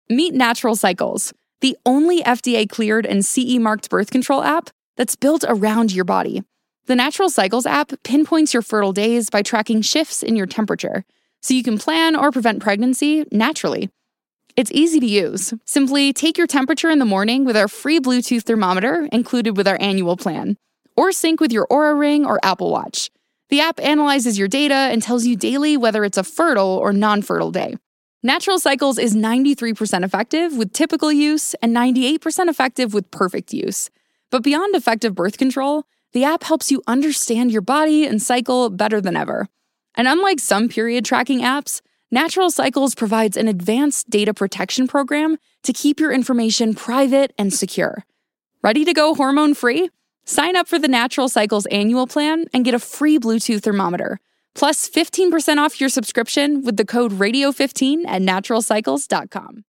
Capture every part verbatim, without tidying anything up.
Meet Natural Cycles, the only F D A-cleared and C E-marked birth control app that's built around your body. The Natural Cycles app pinpoints your fertile days by tracking shifts in your temperature, so you can plan or prevent pregnancy naturally. It's easy to use. Simply take your temperature in the morning with our free Bluetooth thermometer included with our annual plan, or sync with your Oura Ring or Apple Watch. The app analyzes your data and tells you daily whether it's a fertile or non-fertile day. Natural Cycles is ninety-three percent effective with typical use and ninety-eight percent effective with perfect use. But beyond effective birth control, the app helps you understand your body and cycle better than ever. And unlike some period tracking apps, Natural Cycles provides an advanced data protection program to keep your information private and secure. Ready to go hormone-free? Sign up for the Natural Cycles annual plan and get a free Bluetooth thermometer, plus fifteen percent off your subscription with the code radio fifteen at natural cycles dot com.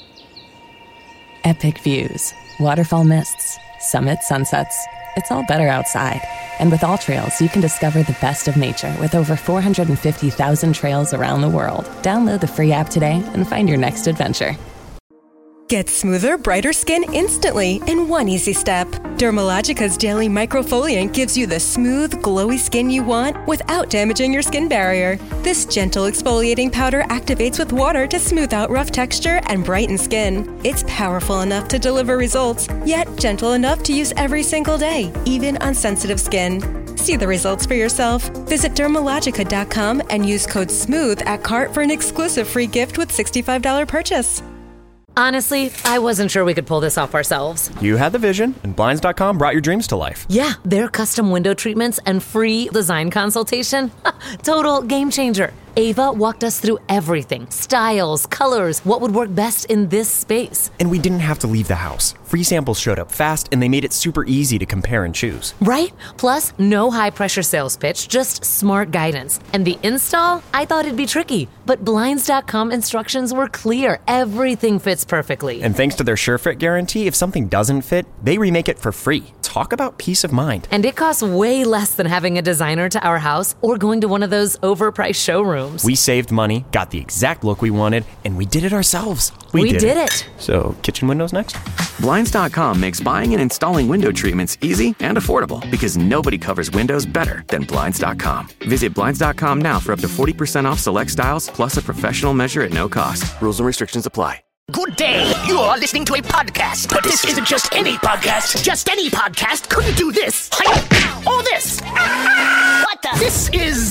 Epic views, waterfall mists, summit sunsets. It's all better outside. And with All Trails, you can discover the best of nature with over four hundred fifty thousand trails around the world. Download the free app today and find your next adventure. Get smoother, brighter skin instantly in one easy step. Dermalogica's Daily Microfoliant gives you the smooth, glowy skin you want without damaging your skin barrier. This gentle exfoliating powder activates with water to smooth out rough texture and brighten skin. It's powerful enough to deliver results, yet gentle enough to use every single day, even on sensitive skin. See the results for yourself. Visit Dermalogica dot com and use code SMOOTH at cart for an exclusive free gift with sixty-five dollars purchase. Honestly, I wasn't sure we could pull this off ourselves. You had the vision, and Blinds dot com brought your dreams to life. Yeah, their custom window treatments and free design consultation. Total game changer. Ava walked us through everything. Styles, colors, what would work best in this space. And we didn't have to leave the house. Free samples showed up fast, and they made it super easy to compare and choose. Right? Plus, no high-pressure sales pitch, just smart guidance. And the install? I thought it'd be tricky. But Blinds dot com instructions were clear. Everything fits perfectly. And thanks to their SureFit guarantee, if something doesn't fit, they remake it for free. Talk about peace of mind. And it costs way less than having a designer to our house or going to one of those overpriced showrooms. We saved money, got the exact look we wanted, and we did it ourselves. We, we did, did it. it. So, kitchen windows next? Blinds dot com makes buying and installing window treatments easy and affordable because nobody covers windows better than Blinds dot com. Visit Blinds dot com now for up to forty percent off select styles, plus a professional measure at no cost. Rules and restrictions apply. Good day. You are listening to a podcast, but this isn't just any podcast. Just any podcast couldn't do this. Or this. What the? This is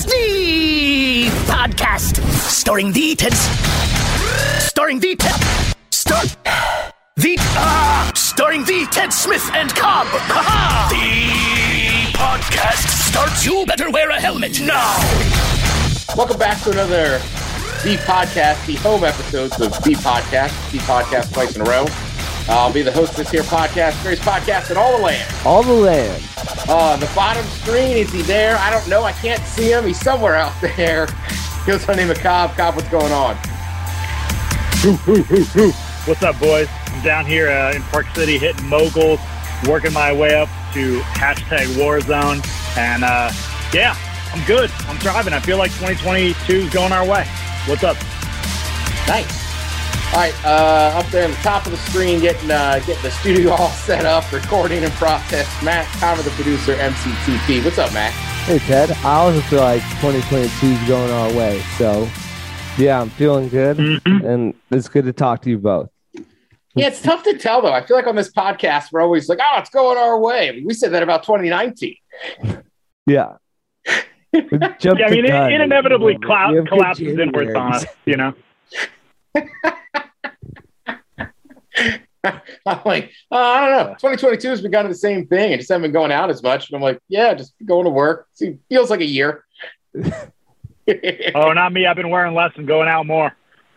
the podcast. Starring the Ted... Starring the Ted... Star... The... Uh, starring the Ted Smith and Cobb. Ha-ha! The podcast starts. You better wear a helmet now. Welcome back to another... The Podcast, the home episodes of The Podcast, The Podcast twice in a row. I'll be the host of this here podcast, greatest podcast in all the land. All the land. Uh, the bottom screen, is he there? I don't know. I can't see him. He's somewhere out there. He goes by the name of Cobb. Cobb, what's going on? What's up, boys? I'm down here uh, in Park City hitting moguls, working my way up to hashtag Warzone. And, uh, yeah, I'm good. I'm thriving. I feel like twenty twenty-two is going our way. What's up? Nice. All right, uh, up there on the top of the screen, getting uh, getting the studio all set up, recording in process. Matt, Conner, the producer, M C T P. What's up, Matt? Hey, Ted. I also feel like twenty twenty-two is going our way. So, yeah, I'm feeling good, mm-hmm. and it's good to talk to you both. Yeah, it's tough to tell, though. I feel like on this podcast, we're always like, oh, it's going our way. I mean, we said that about twenty nineteen. Yeah. Yeah, I mean, it, it inevitably clou- collapses inwards on us, you know? I'm like, oh, I don't know. twenty twenty-two has been kind of the same thing. I just haven't been going out as much. And I'm like, yeah, just going to work. It feels like a year. Oh, not me. I've been wearing less and going out more.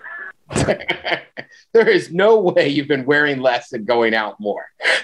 There is no way you've been wearing less and going out more.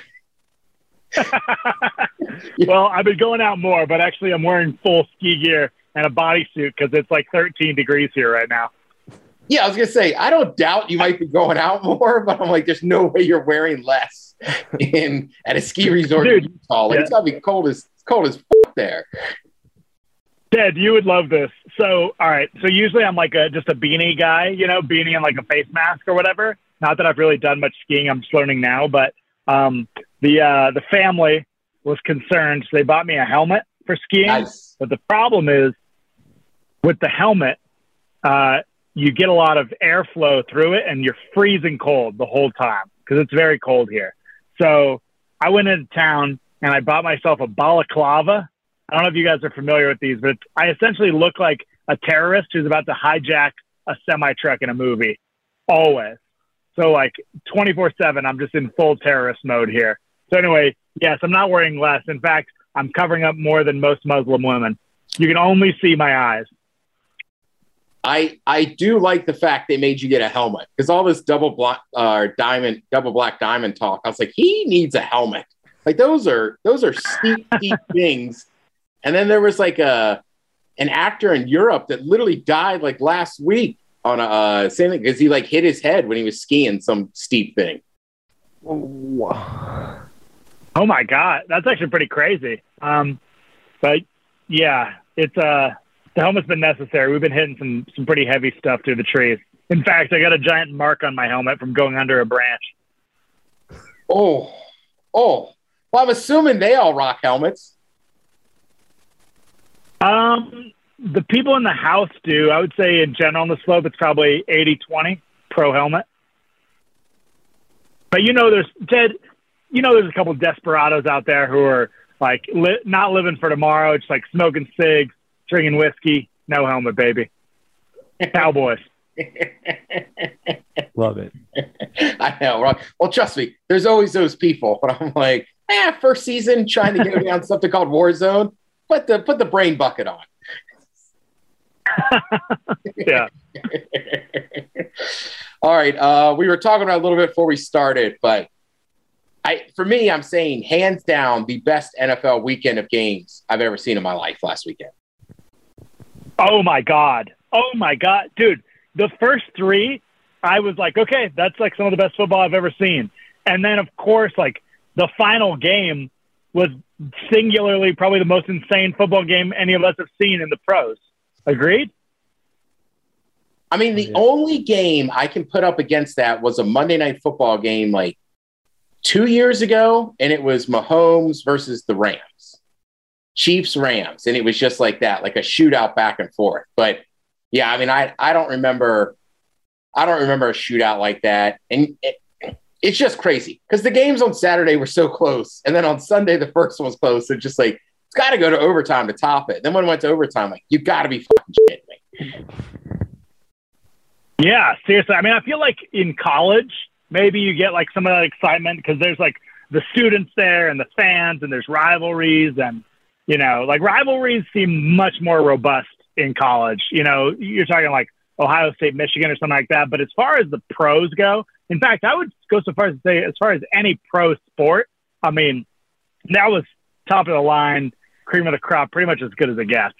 Well, I've been going out more, but actually I'm wearing full ski gear and a bodysuit because it's like thirteen degrees here right now. Yeah, I was going to say, I don't doubt you might be going out more, but I'm like, there's no way you're wearing less in at a ski resort Dude, in Utah. Like, yeah. It's got to be cold as cold as f- there. Ted, you would love this. So, all right. So usually I'm like a just a beanie guy, you know, beanie and like a face mask or whatever. Not that I've really done much skiing. I'm just learning now. But um, the uh, the family was concerned. So they bought me a helmet for skiing. Nice. But the problem is with the helmet, uh, you get a lot of airflow through it and you're freezing cold the whole time because it's very cold here. So I went into town and I bought myself a balaclava. I don't know if you guys are familiar with these, but it's, I essentially look like a terrorist who's about to hijack a semi-truck in a movie, always. So like twenty-four seven, I'm just in full terrorist mode here. So anyway, yes, I'm not wearing less. In fact, I'm covering up more than most Muslim women. You can only see my eyes. I I do like the fact they made you get a helmet because all this double black uh, diamond, double black diamond talk. I was like, he needs a helmet. Like those are those are steep, steep things. And then there was like a an actor in Europe that literally died like last week on a uh, same thing because he like hit his head when he was skiing some steep thing. Oh, oh my God, that's actually pretty crazy. Um, but yeah, it's uh. The helmet's been necessary. We've been hitting some some pretty heavy stuff through the trees. In fact, I got a giant mark on my helmet from going under a branch. Oh, oh. Well, I'm assuming they all rock helmets. Um, the people in the house do. I would say in general on the slope, it's probably eighty twenty pro helmet. But you know, there's Ted. You know, there's a couple of desperados out there who are like li- not living for tomorrow. It's like smoking cigs, drinking whiskey, no helmet, baby. Cowboys. Love it. I know, right? Well, trust me, there's always those people. But I'm like, eh, first season, trying to get me on something called Warzone. Put the put the brain bucket on. Yeah. All right. Uh, we were talking about it a little bit before we started, but I, for me, I'm saying hands down the best N F L weekend of games I've ever seen in my life last weekend. Oh my God. Oh my God. Dude, the first three, I was like, okay, that's like some of the best football I've ever seen. And then of course, like the final game was singularly probably the most insane football game any of us have seen in the pros. Agreed? I mean, the only game I can put up against that was a Monday Night Football game like two years ago, and it was Mahomes versus the Rams. Chiefs, Rams, and it was just like that, like a shootout back and forth. But yeah, I mean, I, I don't remember, I don't remember a shootout like that. And it, it's just crazy because the games on Saturday were so close. And then on Sunday, the first one was close. So just like, it's got to go to overtime to top it. Then when it went to overtime, like, you got to be fucking shitting me. Yeah, seriously. I mean, I feel like in college, maybe you get like some of that excitement because there's like the students there and the fans and there's rivalries and, you know, like rivalries seem much more robust in college. You know, you're talking like Ohio State, Michigan or something like that. But as far as the pros go, in fact, I would go so far as to say as far as any pro sport, I mean, that was top of the line, cream of the crop, pretty much as good as it gets.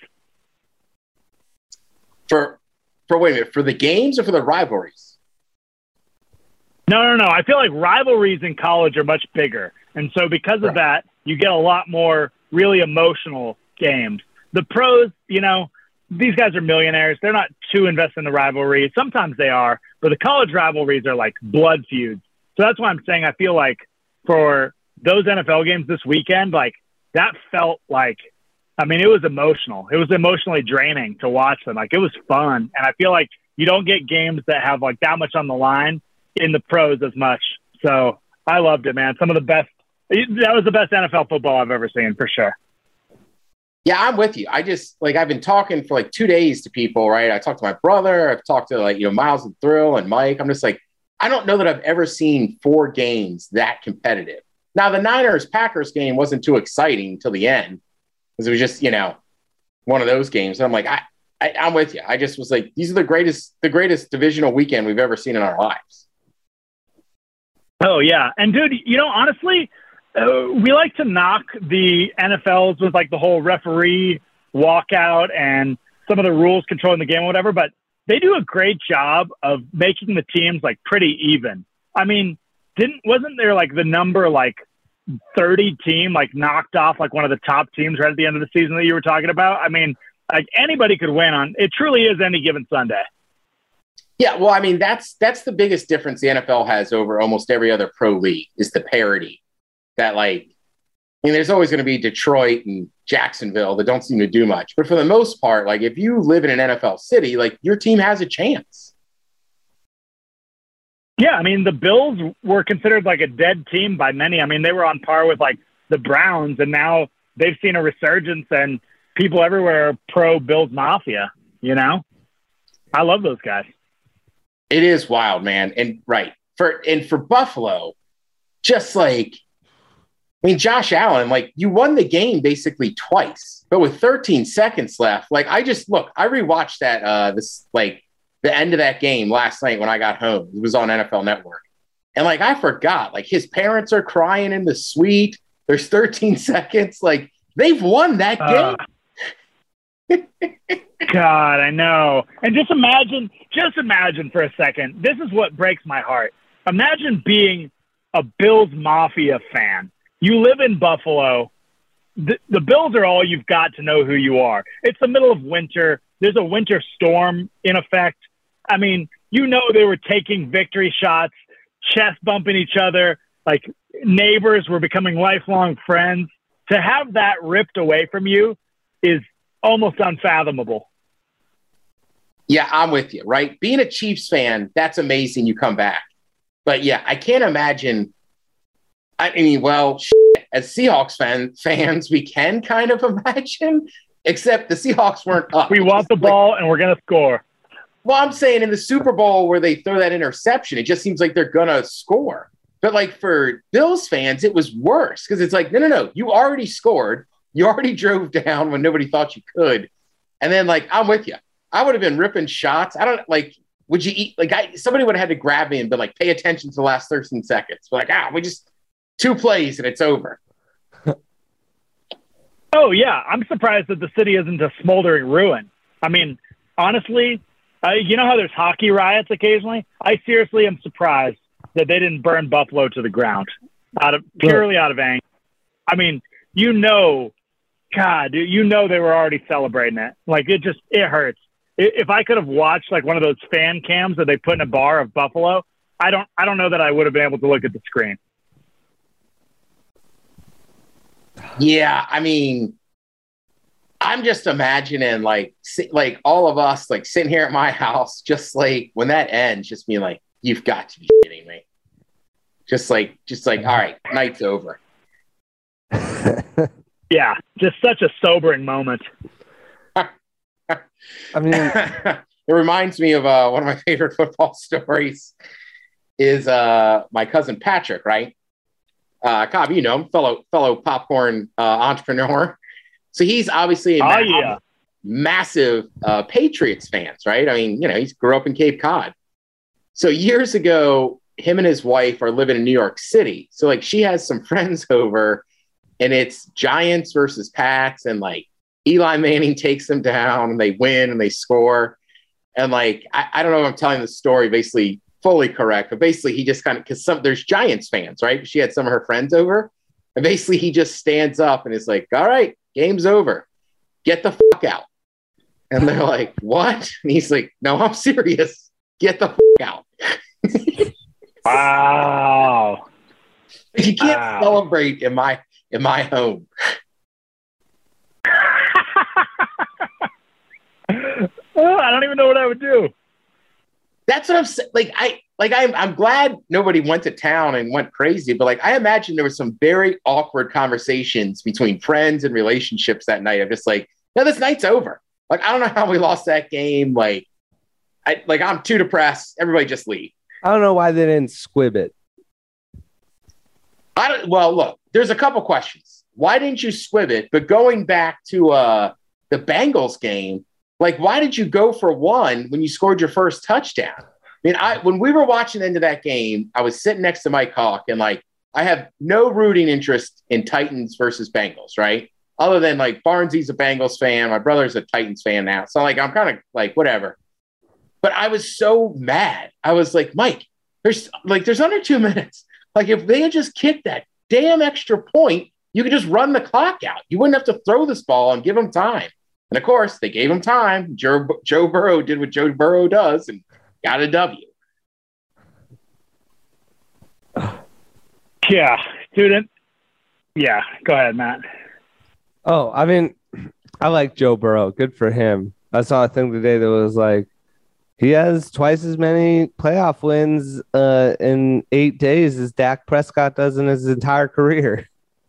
For, for wait a minute, for the games or for the rivalries? No, no, no. I feel like rivalries in college are much bigger. And so because of right. that, you get a lot more really emotional games. The pros, you know, these guys are millionaires. They're not too invested in the rivalry. Sometimes they are, but the college rivalries are like blood feuds. So that's why I'm saying I feel like for those N F L games this weekend, like that felt like, I mean, it was emotional. It was emotionally draining to watch them. Like it was fun. And I feel like you don't get games that have like that much on the line in the pros as much. So I loved it, man. Some of the best, that was the best N F L football I've ever seen for sure. Yeah, I'm with you. I just like, I've been talking for like two days to people, right? I talked to my brother. I've talked to like, you know, Miles and Thrill and Mike. I'm just like, I don't know that I've ever seen four games that competitive. Now the Niners Packers game wasn't too exciting until the end because it was just, you know, one of those games. And I'm like, I, I, I'm with you. I just was like, these are the greatest, the greatest divisional weekend we've ever seen in our lives. Oh yeah. And dude, you know, honestly, Uh, we like to knock the N F Ls with like the whole referee walkout and some of the rules controlling the game or whatever, but they do a great job of making the teams like pretty even. I mean, didn't, wasn't there like the number like thirty team like knocked off like one of the top teams right at the end of the season that you were talking about? I mean, like anybody could win on, it truly is any given Sunday. Yeah, well, I mean, that's that's the biggest difference the N F L has over almost every other pro league is the parity. That, like, I mean, there's always going to be Detroit and Jacksonville that don't seem to do much. But for the most part, like, if you live in an N F L city, like, your team has a chance. Yeah, I mean, the Bills were considered like a dead team by many. I mean, they were on par with, like, the Browns, and now they've seen a resurgence, and people everywhere are pro-Bills Mafia, you know? I love those guys. It is wild, man. And right. For and for Buffalo, just like, I mean, Josh Allen, like, you won the game basically twice, but with thirteen seconds left, like, I just look, I rewatched that uh this like the end of that game last night when I got home. It was on N F L Network. And like, I forgot, like, his parents are crying in the suite. There's thirteen seconds. Like, they've won that uh, game. God, I know. And just imagine, just imagine for a second, this is what breaks my heart. Imagine being a Bills Mafia fan. You live in Buffalo. The, the Bills are all you've got to know who you are. It's the middle of winter. There's a winter storm in effect. I mean, you know they were taking victory shots, chest bumping each other, like neighbors were becoming lifelong friends. To have that ripped away from you is almost unfathomable. Yeah, I'm with you, right? Being a Chiefs fan, that's amazing you come back. But yeah, I can't imagine. I mean, well, shit, as Seahawks fan, fans, we can kind of imagine, except the Seahawks weren't up. We want the ball like, and we're going to score. Well, I'm saying in the Super Bowl where they throw that interception, it just seems like they're going to score. But like for Bills fans, it was worse because it's like, no, no, no, you already scored. You already drove down when nobody thought you could. And then, like, I'm with you. I would have been ripping shots. I don't like, would you eat? Like, I, somebody would have had to grab me and been like, pay attention to the last thirteen seconds. But like, ah, we just two plays and it's over. Oh, yeah. I'm surprised that the city isn't a smoldering ruin. I mean, honestly, uh, you know how there's hockey riots occasionally? I seriously am surprised that they didn't burn Buffalo to the ground out of purely out of anger. I mean, you know, God, you know they were already celebrating it. Like, it just, it hurts. If I could have watched like one of those fan cams that they put in a bar of Buffalo, I don't, I don't know that I would have been able to look at the screen. Yeah, I mean, I'm just imagining like, like all of us like sitting here at my house, just like when that ends, just being like, you've got to be kidding me. Just like, just like, all right, night's over. Yeah, just such a sobering moment. I mean, it reminds me of uh, one of my favorite football stories is uh, my cousin Patrick, right? Uh, Cobb, you know him, fellow fellow popcorn uh, entrepreneur. So he's obviously a oh, ma- yeah. massive uh, Patriots fans, right? I mean, you know, he grew up in Cape Cod. So years ago, him and his wife are living in New York City. So like she has some friends over and it's Giants versus Pats and like Eli Manning takes them down and they win and they score. And like, I, I don't know if I'm telling the story basically fully correct, but basically he just kind of, cause some, there's Giants fans, right? She had some of her friends over and basically he just stands up and is like, all right, game's over. Get the fuck out. And they're like, what? And he's like, no, I'm serious. Get the fuck out. Wow. You can't wow. celebrate in my, in my home. Oh, I don't even know what I would do. That's what I'm saying. Like, I, like, I'm, I'm glad nobody went to town and went crazy, but like, I imagine there were some very awkward conversations between friends and relationships that night. I'm just like, no, this night's over. Like, I don't know how we lost that game. Like, I, like, I'm too depressed. Everybody just leave. I don't know why they didn't squib it. I don't, well, look, there's a couple questions. Why didn't you squib it? But going back to uh, the Bengals game, like, why did you go for one when you scored your first touchdown? I mean, I when we were watching into that game, I was sitting next to Mike Hawk, and like, I have no rooting interest in Titans versus Bengals, right? Other than like Barnsley's a Bengals fan, my brother's a Titans fan now, so like, I'm kind of like whatever. But I was so mad. I was like, Mike, there's like, there's under two minutes. Like, if they had just kicked that damn extra point, you could just run the clock out. You wouldn't have to throw this ball and give them time. And of course, they gave him time. Joe, Joe Burrow did what Joe Burrow does and got a W. Yeah, student. Yeah, go ahead, Matt. Oh, I mean, I like Joe Burrow. Good for him. I saw a thing today that was like, he has twice as many playoff wins uh, in eight days as Dak Prescott does in his entire career.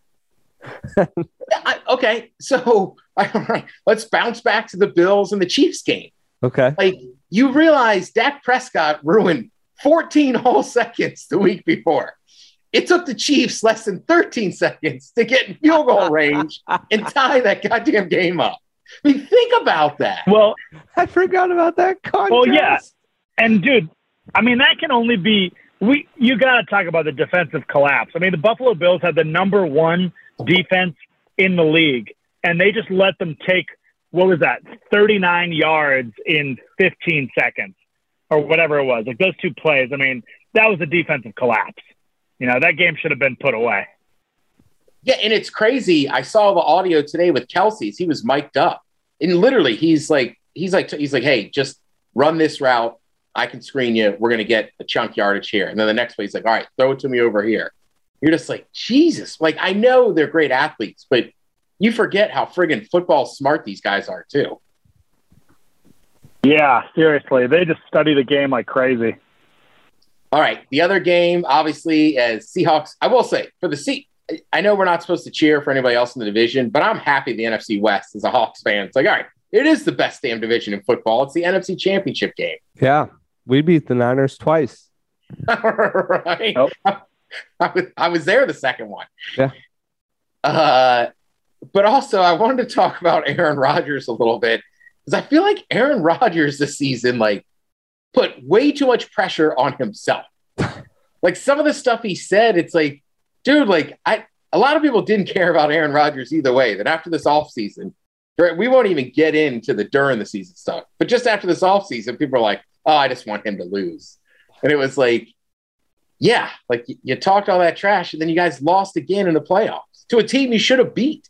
I, okay, so all right, let's bounce back to the Bills and the Chiefs game. Okay. Like, you realize Dak Prescott ruined fourteen whole seconds the week before. It took the Chiefs less than thirteen seconds to get in field goal range and tie that goddamn game up. I mean, think about that. Well, I forgot about that contrast. Well, yeah. And, dude, I mean, that can only be – we. you got to talk about the defensive collapse. I mean, the Buffalo Bills had the number one defense in the league, and they just let them take, what was that, thirty-nine yards in fifteen seconds or whatever it was. Like, those two plays, I mean, that was a defensive collapse. You know, that game should have been put away. Yeah, and it's crazy. I saw the audio today with Kelsey's. He was mic'd up. And literally, he's like, he's like, he's like, hey, just run this route. I can screen you. We're going to get a chunk yardage here. And then the next play, he's like, all right, throw it to me over here. You're just like, Jesus. Like, I know they're great athletes, but you forget how friggin' football smart these guys are, too. Yeah, seriously. They just study the game like crazy. All right. The other game, obviously, as Seahawks, I will say, for the Sea, I know we're not supposed to cheer for anybody else in the division, but I'm happy the N F C West as a Hawks fan. It's like, all right, it is the best damn division in football. It's the N F C Championship game. Yeah, we beat the Niners twice. Right. Nope. I, I, was, I was there the second one. Yeah. Uh, but also, I wanted to talk about Aaron Rodgers a little bit because I feel like Aaron Rodgers this season, like, put way too much pressure on himself. Like, some of the stuff he said, it's like, dude, like, I a lot of people didn't care about Aaron Rodgers either way. That after this offseason, we won't even get into the during the season stuff. But just after this offseason, people are like, oh, I just want him to lose. And it was like, yeah, like you, you talked all that trash, and then you guys lost again in the playoffs to a team you should have beat.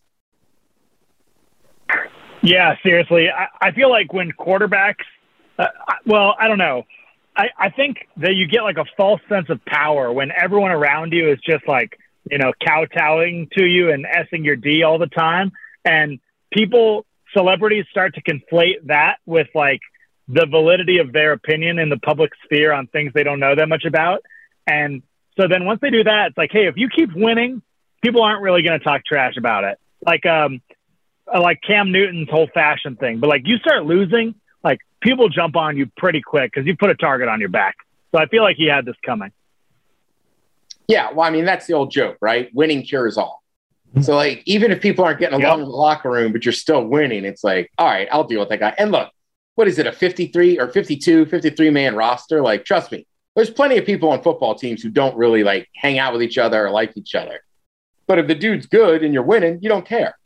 Yeah, seriously. I, I feel like when quarterbacks, uh, I, well, I don't know. I, I think that you get like a false sense of power when everyone around you is just like, you know, kowtowing to you and S-ing your D all the time. And people, celebrities start to conflate that with like the validity of their opinion in the public sphere on things they don't know that much about. And so then once they do that, it's like, hey, if you keep winning, people aren't really going to talk trash about it. Like, um, like Cam Newton's whole fashion thing. But like you start losing, like people jump on you pretty quick because you put a target on your back. So I feel like he had this coming. Yeah, well, I mean, that's the old joke, right? Winning cures all. So, like, even if people aren't getting along yep. in the locker room, but you're still winning, it's like, all right, I'll deal with that guy. And look, what is it, a fifty-three or fifty-two, fifty-three-man roster? Like, trust me, there's plenty of people on football teams who don't really, like, hang out with each other or like each other. But if the dude's good and you're winning, you don't care.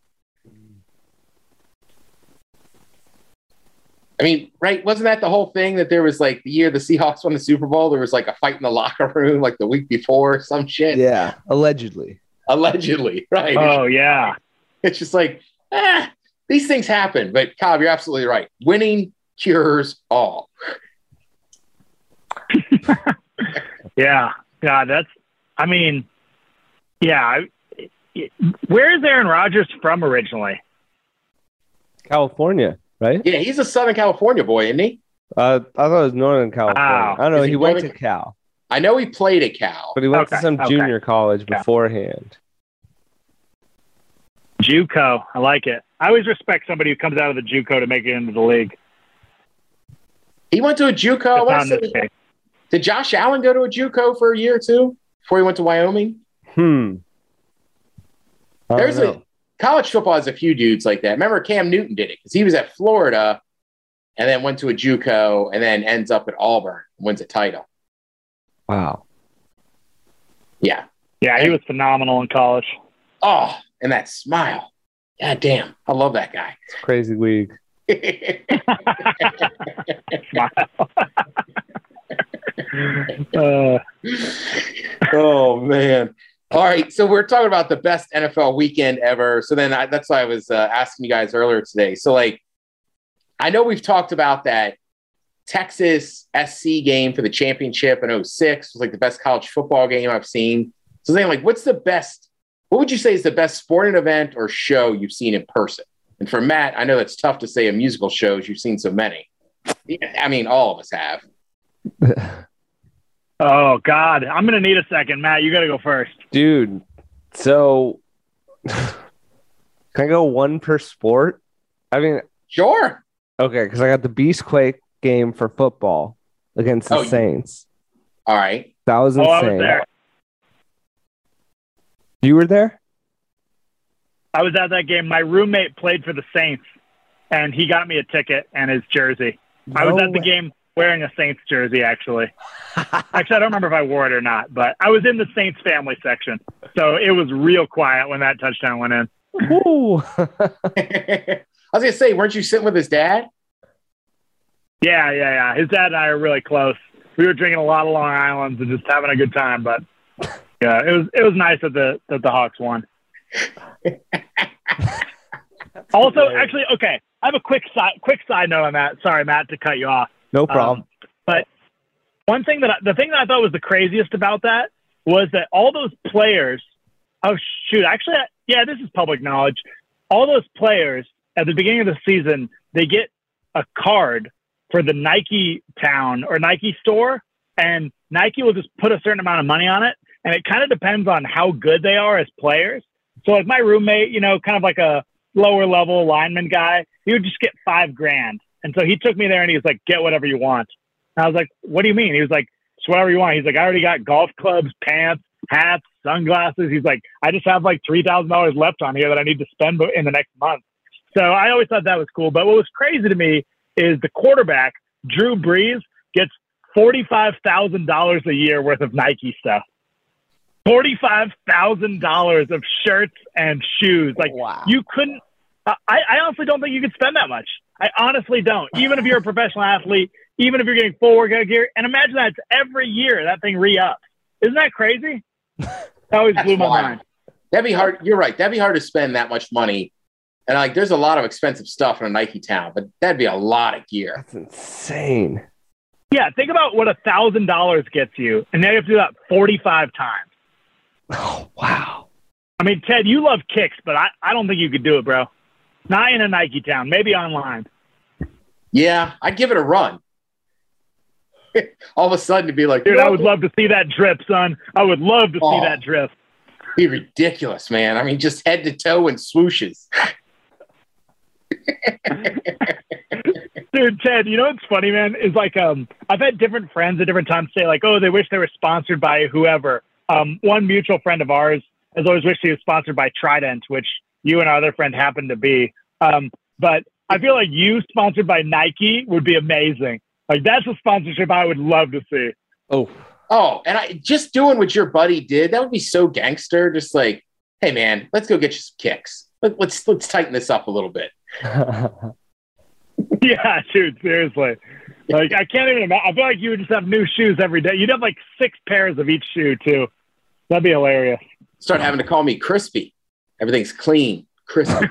I mean, right, wasn't that the whole thing that there was, like, the year the Seahawks won the Super Bowl, there was, like, a fight in the locker room, like, the week before, some shit? Yeah, allegedly. Allegedly, right? Oh, yeah. It's just like, eh, these things happen. But, Cobb, you're absolutely right. Winning cures all. yeah. Yeah, that's, I mean, yeah. Where is Aaron Rodgers from originally? California, right? Yeah, he's a Southern California boy, isn't he? Uh, I thought it was Northern California. Wow. I don't know. Is He, he went Northern- to Cal. I know he played at Cal. But he went Okay, to some okay. junior college Yeah. beforehand. JUCO. I like it. I always respect somebody who comes out of the JUCO to make it into the league. He went to a JUCO. I It's wanna on say- this case. Did Josh Allen go to a JUCO for a year or two before he went to Wyoming? Hmm. I don't There's know. a college football has a few dudes like that. Remember Cam Newton did it because he was at Florida and then went to a JUCO and then ends up at Auburn and wins a title. Wow. Yeah. Yeah, he was phenomenal in college. Oh, and that smile. God damn. I love that guy. It's a crazy league. Smile. uh, Oh, man. All right. So we're talking about the best N F L weekend ever. So then I, that's why I was uh, asking you guys earlier today. So, like, I know we've talked about that Texas S C game for the championship in oh six was like the best college football game I've seen. So saying like, what's the best, what would you say is the best sporting event or show you've seen in person? And for Matt, I know that's tough to say a musical shows. You've seen so many. I mean, all of us have. Oh, God. I'm going to need a second. Matt, you got to go first. Dude, so can I go one per sport? I mean, sure. Okay, because I got the Beastquake game for football against the Oh, Saints. All right. That was Oh, I insane. was there. You were there? I was at that game. My roommate played for the Saints, and he got me a ticket and his jersey. I was No at the way. game wearing a Saints jersey, actually. Actually, I don't remember if I wore it or not, but I was in the Saints family section. So it was real quiet when that touchdown went in. Ooh. I was going to say, weren't you sitting with his dad? Yeah, yeah, yeah. His dad and I are really close. We were drinking a lot of Long Islands and just having a good time, but yeah, it was it was nice that the that the Hawks won. Also, actually, okay, I have a quick side quick side note on that. Sorry, Matt, to cut you off. No problem. Um, but one thing that I, the thing that I thought was the craziest about that was that all those players. Oh shoot! Actually, yeah, this is public knowledge. All those players at the beginning of the season, they get a card for the Nike town or Nike store, and Nike will just put a certain amount of money on it. And it kind of depends on how good they are as players. So like my roommate, you know, kind of like a lower level lineman guy, he would just get five grand. And so he took me there and he was like, get whatever you want. And I was like, what do you mean? He was like, just whatever you want. He's like, I already got golf clubs, pants, hats, sunglasses. He's like, I just have like three thousand dollars left on here that I need to spend in the next month. So I always thought that was cool. But what was crazy to me is the quarterback, Drew Brees, gets forty-five thousand dollars a year worth of Nike stuff. forty-five thousand dollars of shirts and shoes. Like, Wow. you couldn't, I, I honestly don't think you could spend that much. I honestly don't. Even if you're a professional athlete, even if you're getting full workout gear, and imagine that it's every year that thing re-ups. Isn't that crazy? That always That's blew my wild. mind. That'd be hard. You're right. That'd be hard to spend that much money. And like, there's a lot of expensive stuff in a Nike town, but that'd be a lot of gear. That's insane. Yeah, think about what a thousand dollars gets you, and then you have to do that forty-five times. Oh, wow. I mean, Ted, you love kicks, but I, I don't think you could do it, bro. Not in a Nike town, maybe online. Yeah, I'd give it a run. All of a sudden to be like, Dude, I would love to see that drip, son. I would love to Oh. see that drip. be ridiculous, man. I mean, just head to toe and swooshes. Dude, Ted, you know what's funny, man? Is like um, I've had different friends at different times say like, oh, they wish they were sponsored by whoever. Um, one mutual friend of ours has always wished he was sponsored by Trident, which you and our other friend happen to be. Um, but I feel like you sponsored by Nike would be amazing. Like, that's a sponsorship I would love to see. Oh, Oh, and I just doing what your buddy did, that would be so gangster. Just like, hey man, let's go get you some kicks. Let, let's let's tighten this up a little bit. Yeah, dude, seriously. Like, I can't even imagine. I feel like you would just have new shoes every day. You'd have like six pairs of each shoe, too. That'd be hilarious. Start having to call me crispy. Everything's clean, crispy.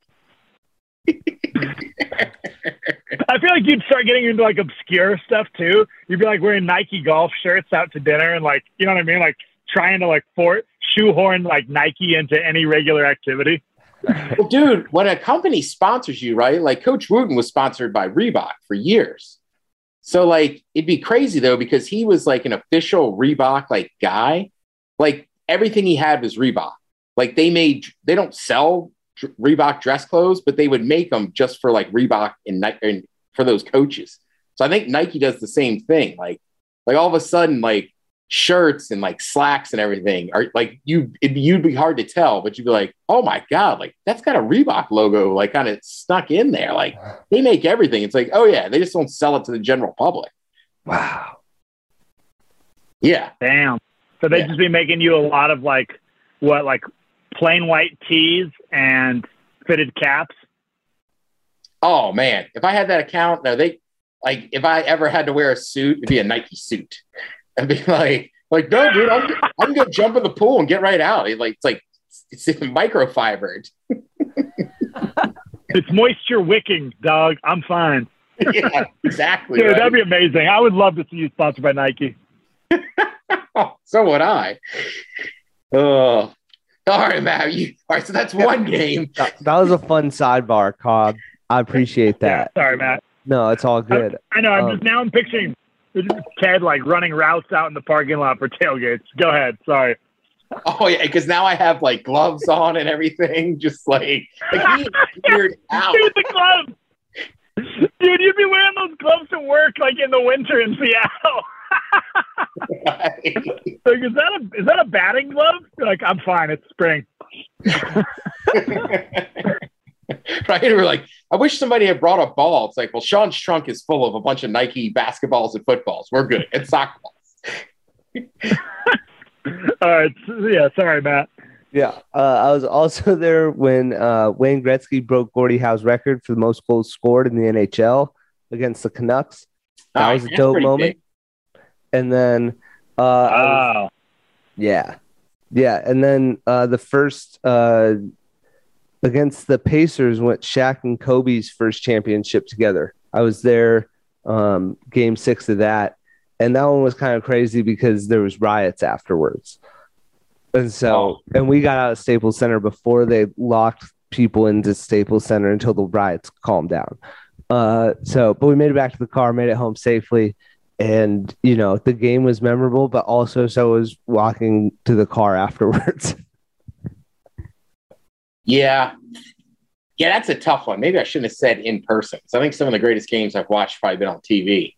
I feel like you'd start getting into like obscure stuff too. You'd be like wearing Nike golf shirts out to dinner and like, you know what I mean? Like trying to like for shoehorn like Nike into any regular activity. Well, dude, when a company sponsors you, right? Like Coach Wooten was sponsored by Reebok for years. So like, it'd be crazy though, because he was like an official Reebok like guy. Like everything he had was Reebok. Like they made, they don't sell Reebok dress clothes, but they would make them just for like Reebok and, and for those coaches. So I think Nike does the same thing. Like, like all of a sudden, like shirts and like slacks and everything are like you. It'd be, you'd be hard to tell, but you'd be like, oh my god, like that's got a Reebok logo like kind of stuck in there. Like they make everything. It's like, oh yeah, they just don't sell it to the general public. wow. Yeah, damn. So they'd Yeah. just be making you a lot of like what, like plain white tees and fitted caps. Oh man, if I had that account, no, they like if I ever had to wear a suit, it'd be a Nike suit. I'd be like, like no, dude, I'm I'm gonna jump in the pool and get right out. It, like it's like it's microfibered. It's moisture wicking, dog. I'm fine. Yeah, exactly. Dude, right. that'd be amazing. I would love to see you sponsored by Nike. Oh, so would I. Oh, all right, Matt. You, all right, so that's one game. That, that was a fun sidebar, Cobb. I appreciate that. Yeah, sorry, Matt. No, it's all good. I, I know. I'm Um, just now. I'm picturing Ted like running routes out in the parking lot for tailgates. Go ahead. Sorry. Oh yeah, because now I have like gloves on and everything, just like like he weird out. Dude, the gloves. Dude, you'd be wearing those gloves to work like in the winter in Seattle. Right. Like, is that a is that a batting glove? You're like, I'm fine. It's spring. Right? We're like, I wish somebody had brought a ball. It's like, well, Sean's trunk is full of a bunch of Nike basketballs and footballs. We're good. And soccer balls. All right. Yeah. Sorry, Matt. Yeah, uh, I was also there when uh, Wayne Gretzky broke Gordie Howe's record for the most goals scored in the N H L against the Canucks. That Oh, was a that's dope pretty moment. big. And then, uh, I was- Oh. yeah, yeah, and then uh, the first uh, against the Pacers went Shaq and Kobe's first championship together. I was there, um, game six of that, and that one was kind of crazy because there was riots afterwards. And so, Oh. and we got out of Staples Center before they locked people into Staples Center until the riots calmed down. Uh, so, but we made it back to the car, made it home safely. And, you know, the game was memorable, but also so was walking to the car afterwards. Yeah. Yeah, that's a tough one. Maybe I shouldn't have said in person. So I think some of the greatest games I've watched have probably been on T V.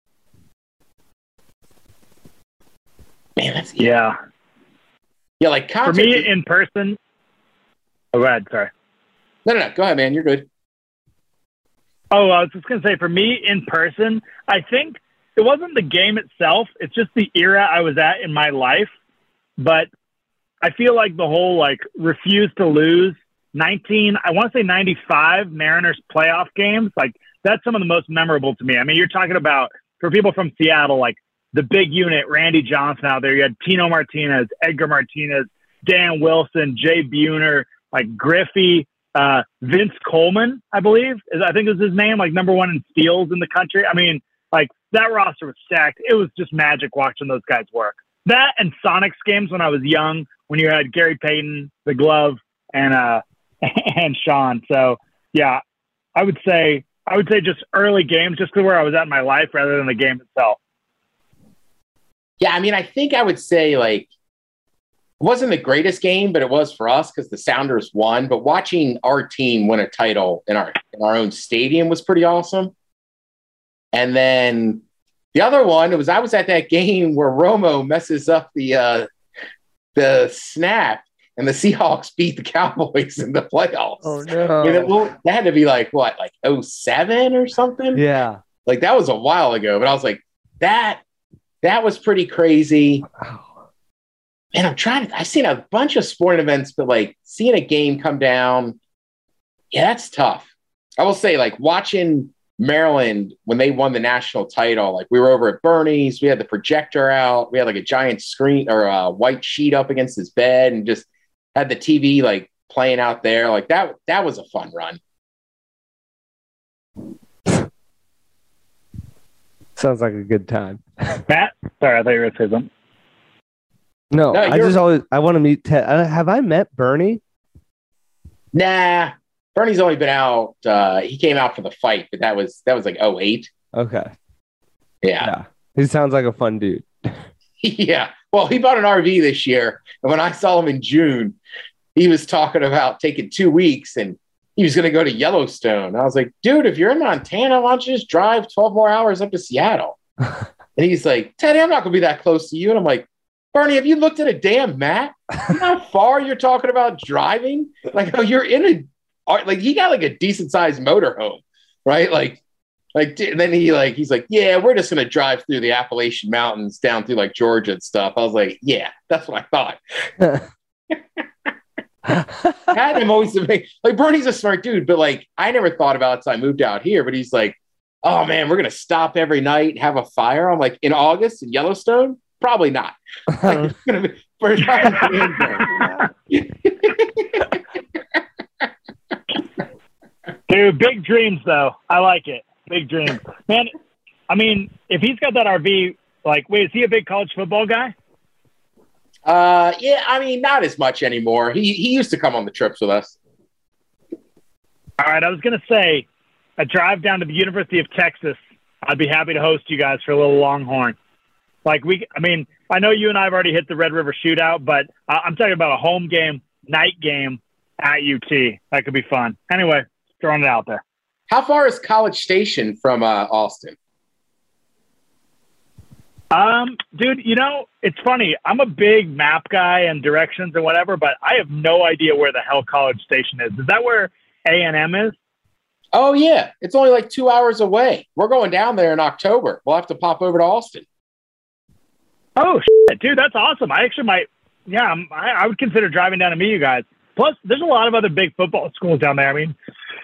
Man, that's Yeah. yeah, like For concert. me, in person. Oh, go ahead. Sorry. no, no, no. Go ahead, man. You're good. Oh, I was just going to say, for me in person, I think it wasn't the game itself. It's just the era I was at in my life. But I feel like the whole, like, refuse to lose nineteen, I want to say ninety-five Mariners playoff games. Like, that's some of the most memorable to me. I mean, you're talking about, for people from Seattle, like, the big unit, Randy Johnson out there. You had Tino Martinez, Edgar Martinez, Dan Wilson, Jay Buhner, like Griffey, uh, Vince Coleman, I believe, is I think is his name, like number one in steals in the country. I mean, like that roster was stacked. It was just magic watching those guys work. That and Sonics games when I was young, when you had Gary Payton, the glove, and uh, and Sean. So yeah, I would say I would say just early games, just because where I was at in my life, rather than the game itself. Yeah, I mean, I think I would say like it wasn't the greatest game, but it was for us because the Sounders won. But watching our team win a title in our in our own stadium was pretty awesome. And then the other one it was I was at that game where Romo messes up the uh, the snap and the Seahawks beat the Cowboys in the playoffs. Oh, no. I mean, it, well, that had to be like what, like oh seven or something? Yeah. Like that was a while ago, but I was like, that that was pretty crazy. Wow. Man, I'm trying to, I've seen a bunch of sporting events, but like seeing a game come down, yeah, that's tough. I will say, like watching Maryland when they won the national title, like we were over at Bernie's, we had the projector out, we had like a giant screen or a white sheet up against his bed and just had the T V like playing out there. Like that, that was a fun run. Sounds like a good time. Matt, sorry, I thought you were going to say something. No, No, I you're- just always, I want to meet Ted. Uh, have I met Bernie? Nah, Bernie's only been out. Uh, he came out for the fight, but that was, that was like oh eight. Okay. Yeah. Yeah. He sounds like a fun dude. Yeah. Well, he bought an R V this year. And when I saw him in June, he was talking about taking two weeks and he was going to go to Yellowstone. I was like, dude, if you're in Montana, why don't you just drive twelve more hours up to Seattle? And he's like, Teddy, I'm not going to be that close to you. And I'm like, Bernie, have you looked at a damn map? You know how far you're talking about driving? Like, oh, you're in a, like, he got like a decent sized motorhome, right? Like, Like, and then he like, he's like, yeah, we're just going to drive through the Appalachian Mountains down through like Georgia and stuff. I was like, yeah, that's what I thought. I had him always like, like Bernie's a smart dude, but like, I never thought about it until I moved out here, but he's like, oh man, we're going to stop every night, have a fire. I'm like, in August in Yellowstone? Probably not. Like, it's going to be first time. Dude, big dreams though. I like it. big dreams. Man, I mean, if he's got that R V, like, wait, is he a big college football guy? Uh, yeah, I mean, not as much anymore. He he used to come on the trips with us. All right, I was going to say, a drive down to the University of Texas, I'd be happy to host you guys for a little Longhorn. Like, we, I mean, I know you and I have already hit the Red River Shootout, but uh, I'm talking about a home game, night game at U T. That could be fun. Anyway, throwing it out there. How far is College Station from uh, Austin? Um, dude, you know, it's funny. I'm a big map guy and directions and whatever, but I have no idea where the hell College Station is. Is that where A and M is? Oh, yeah. It's only like two hours away. We're going down there in October. We'll have to pop over to Austin. Oh, shit, dude, that's awesome. I actually might, yeah, I'm, I, I would consider driving down to meet you guys. Plus, there's a lot of other big football schools down there. I mean,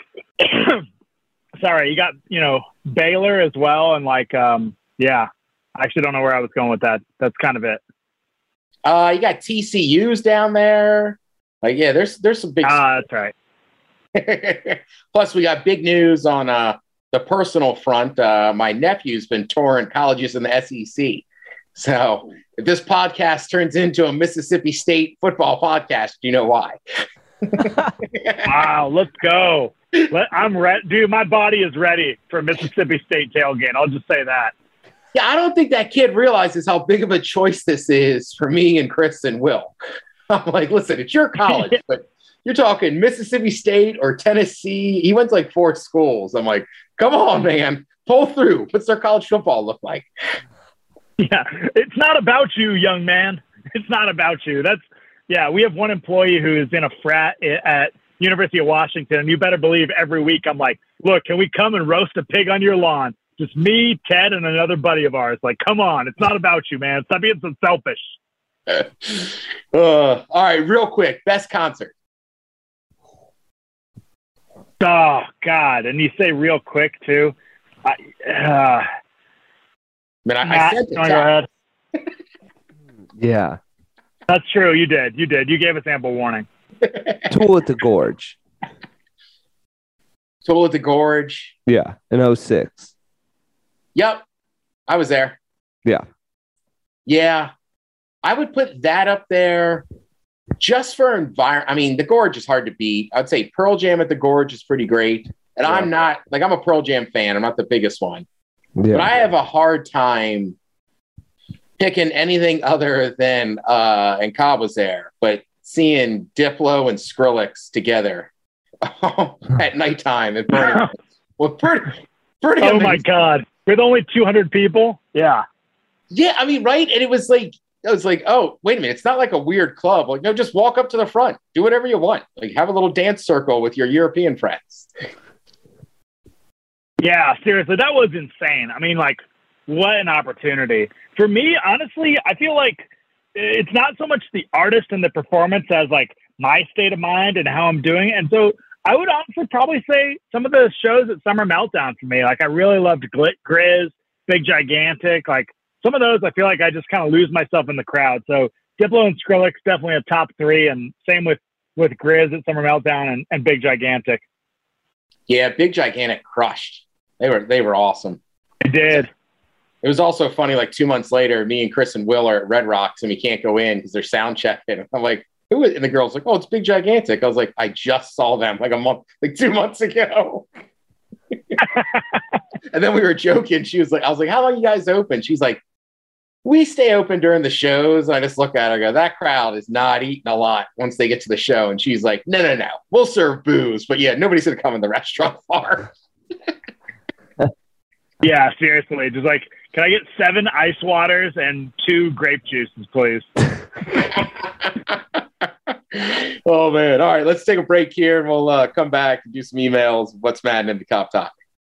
sorry, you got, you know, Baylor as well. And like, um, yeah, I actually don't know where I was going with that. That's kind of it. Uh, you got T C U's down there. Like, yeah, there's there's some big. Ah, uh, that's right. Plus, we got big news on uh, the personal front. Uh, my nephew's been touring colleges in the S E C. So if this podcast turns into a Mississippi State football podcast, you know why. Wow, let's go. Let, I'm ready. Dude, my body is ready for Mississippi State tailgate. I'll just say that. Yeah, I don't think that kid realizes how big of a choice this is for me and Chris and Will. I'm like, listen, it's your college, but you're talking Mississippi State or Tennessee. He went to like four schools. I'm like, come on, man, pull through. What's their college football look like? Yeah, it's not about you, young man. It's not about you. That's, yeah, we have one employee who's in a frat at University of Washington, and you better believe every week I'm like, look, can we come and roast a pig on your lawn? Just me, Ted, and another buddy of ours. Like, come on, it's not about you, man. Stop being so selfish. uh, all right, real quick, best concert. Oh, God, and you say real quick, too. I, uh, Man, I, Matt, I said on your head. Yeah. That's true. You did. You did. You gave us ample warning. Tool at the Gorge. Tool at the Gorge. Yeah, in oh six. Yep. I was there. Yeah. Yeah. I would put that up there just for environment. I mean, the Gorge is hard to beat. I'd say Pearl Jam at the Gorge is pretty great. And yeah. I'm not, like, I'm a Pearl Jam fan. I'm not the biggest one. Yeah. But I have a hard time picking anything other than, uh, and Cobb was there, but seeing Diplo and Skrillex together at nighttime at Burning Man. Well, pretty, pretty oh, amazing. My God. With only two hundred people? Yeah. Yeah, I mean, right? And it was like, I was like, oh, wait a minute. It's not like a weird club. Like, no, just walk up to the front. Do whatever you want. Like, have a little dance circle with your European friends. Yeah, seriously, that was insane. I mean, like, what an opportunity. For me, honestly, I feel like it's not so much the artist and the performance as, like, my state of mind and how I'm doing it. And so I would honestly probably say some of the shows at Summer Meltdown for me. Like, I really loved Grizz, Big Gigantic. Like, some of those, I feel like I just kind of lose myself in the crowd. So Diplo and Skrillex definitely a top three, and same with, with Grizz at Summer Meltdown and, and Big Gigantic. Yeah, Big Gigantic crushed. They were they were awesome. It did. It was also funny, like two months later, me and Chris and Will are at Red Rocks, and we can't go in because they're sound checking. I'm like, who is? And the girl's like, oh, it's Big Gigantic. I was like, I just saw them like a month, like two months ago. And then we were joking. She was like, I was like, how long you guys open? She's like, we stay open during the shows. I just look at her and go, that crowd is not eating a lot once they get to the show. And she's like, no, no, no, we'll serve booze. But yeah, nobody's going to come in the restaurant bar. Yeah, seriously. Just like, can I get seven ice waters and two grape juices, please? Oh, man. All right, let's take a break here, and we'll uh, come back and do some emails. What's Madden in the Cop Talk?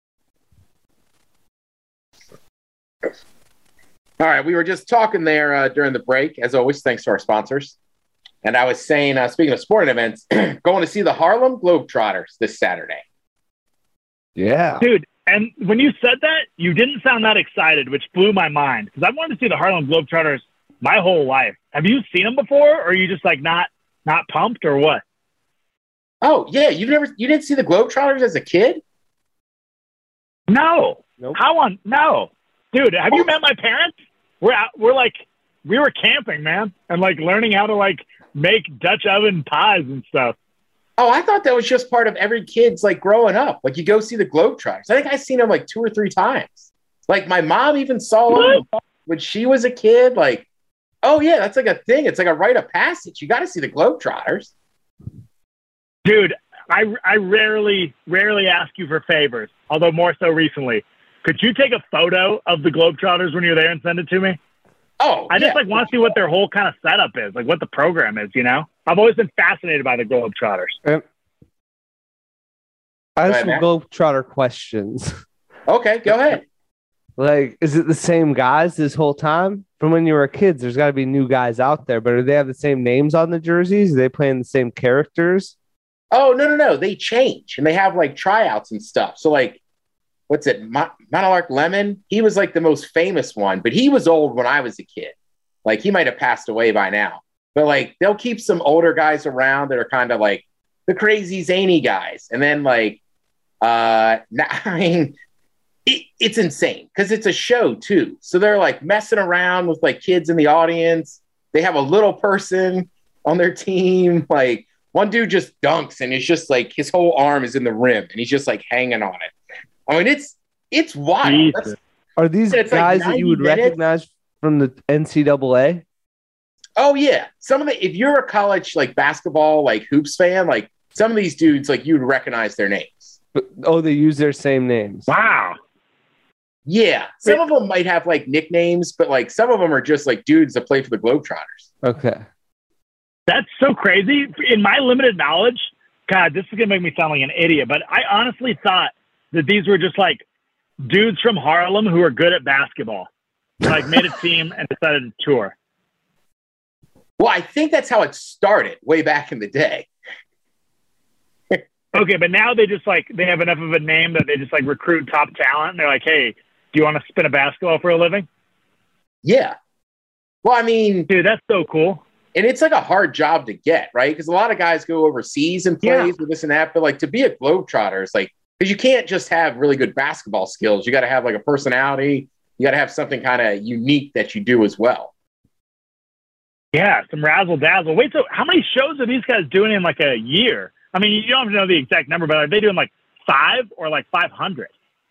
All right, we were just talking there uh, during the break. As always, thanks to our sponsors. And I was saying, uh, speaking of sporting events, going to see the Harlem Globetrotters this Saturday. Yeah. Dude. And when you said that, you didn't sound that excited, which blew my mind. Because I've wanted to see the Harlem Globetrotters my whole life. Have you seen them before, or are you just like not not pumped, or what? Oh yeah, you've never you didn't see the Globetrotters as a kid? No. Nope. How on? No. Dude, have you met my parents? We're out, we're like, we were camping, man, and like learning how to like make Dutch oven pies and stuff. Oh, I thought that was just part of every kid's like growing up. Like you go see the Globetrotters. I think I've seen them like two or three times. Like my mom even saw them when she was a kid. Like, oh yeah, that's like a thing. It's like a rite of passage. You got to see the Globetrotters. Dude, I, I rarely, rarely ask you for favors, although more so recently. Could you take a photo of the Globetrotters when you're there and send it to me? Oh, I just yeah. like want to see what their whole kind of setup is, like what the program is, you know? I've always been fascinated by the Globetrotters. And I have Go some ahead, Globetrotter questions. Okay, go ahead. Like, is it the same guys this whole time? From when you were kids, there's got to be new guys out there, but do they have the same names on the jerseys? Are they playing the same characters? Oh, no, no, no. They change and they have like tryouts and stuff. So like, what's it? Mon- Monarch Lemon. He was like the most famous one, but he was old when I was a kid. Like he might have passed away by now, but like they'll keep some older guys around that are kind of like the crazy zany guys. And then like, uh, I mean, it, it's insane because it's a show too. So they're like messing around with like kids in the audience. They have a little person on their team. Like one dude just dunks and it's just like his whole arm is in the rim and he's just like hanging on it. I mean, it's it's wild. That's, Are these it's guys like that you would ninety minutes. recognize from the N C double A? Oh yeah, some of the if you're a college like basketball like hoops fan, like some of these dudes like you'd recognize their names. But, oh, they use their same names. Wow. Yeah, some of them might have like nicknames, but like some of them are just like dudes that play for the Globetrotters. Okay. That's so crazy. In my limited knowledge, God, this is going to make me sound like an idiot, but I honestly thought that these were just like dudes from Harlem who are good at basketball, like made a team and decided to tour. Well, I think that's how it started way back in the day. Okay, but now they just like, they have enough of a name that they just like recruit top talent. And they're like, hey, do you want to spin a basketball for a living? Yeah. Well, I mean, dude, that's so cool. And it's like a hard job to get, right? Because a lot of guys go overseas and play Yeah. with this and that. But like to be a Globetrotter, it's like, because you can't just have really good basketball skills. You got to have like a personality. You got to have something kind of unique that you do as well. Yeah, some razzle dazzle. Wait, so how many shows are these guys doing in like a year? I mean, you don't have to know the exact number, but are they doing like five or like five hundred?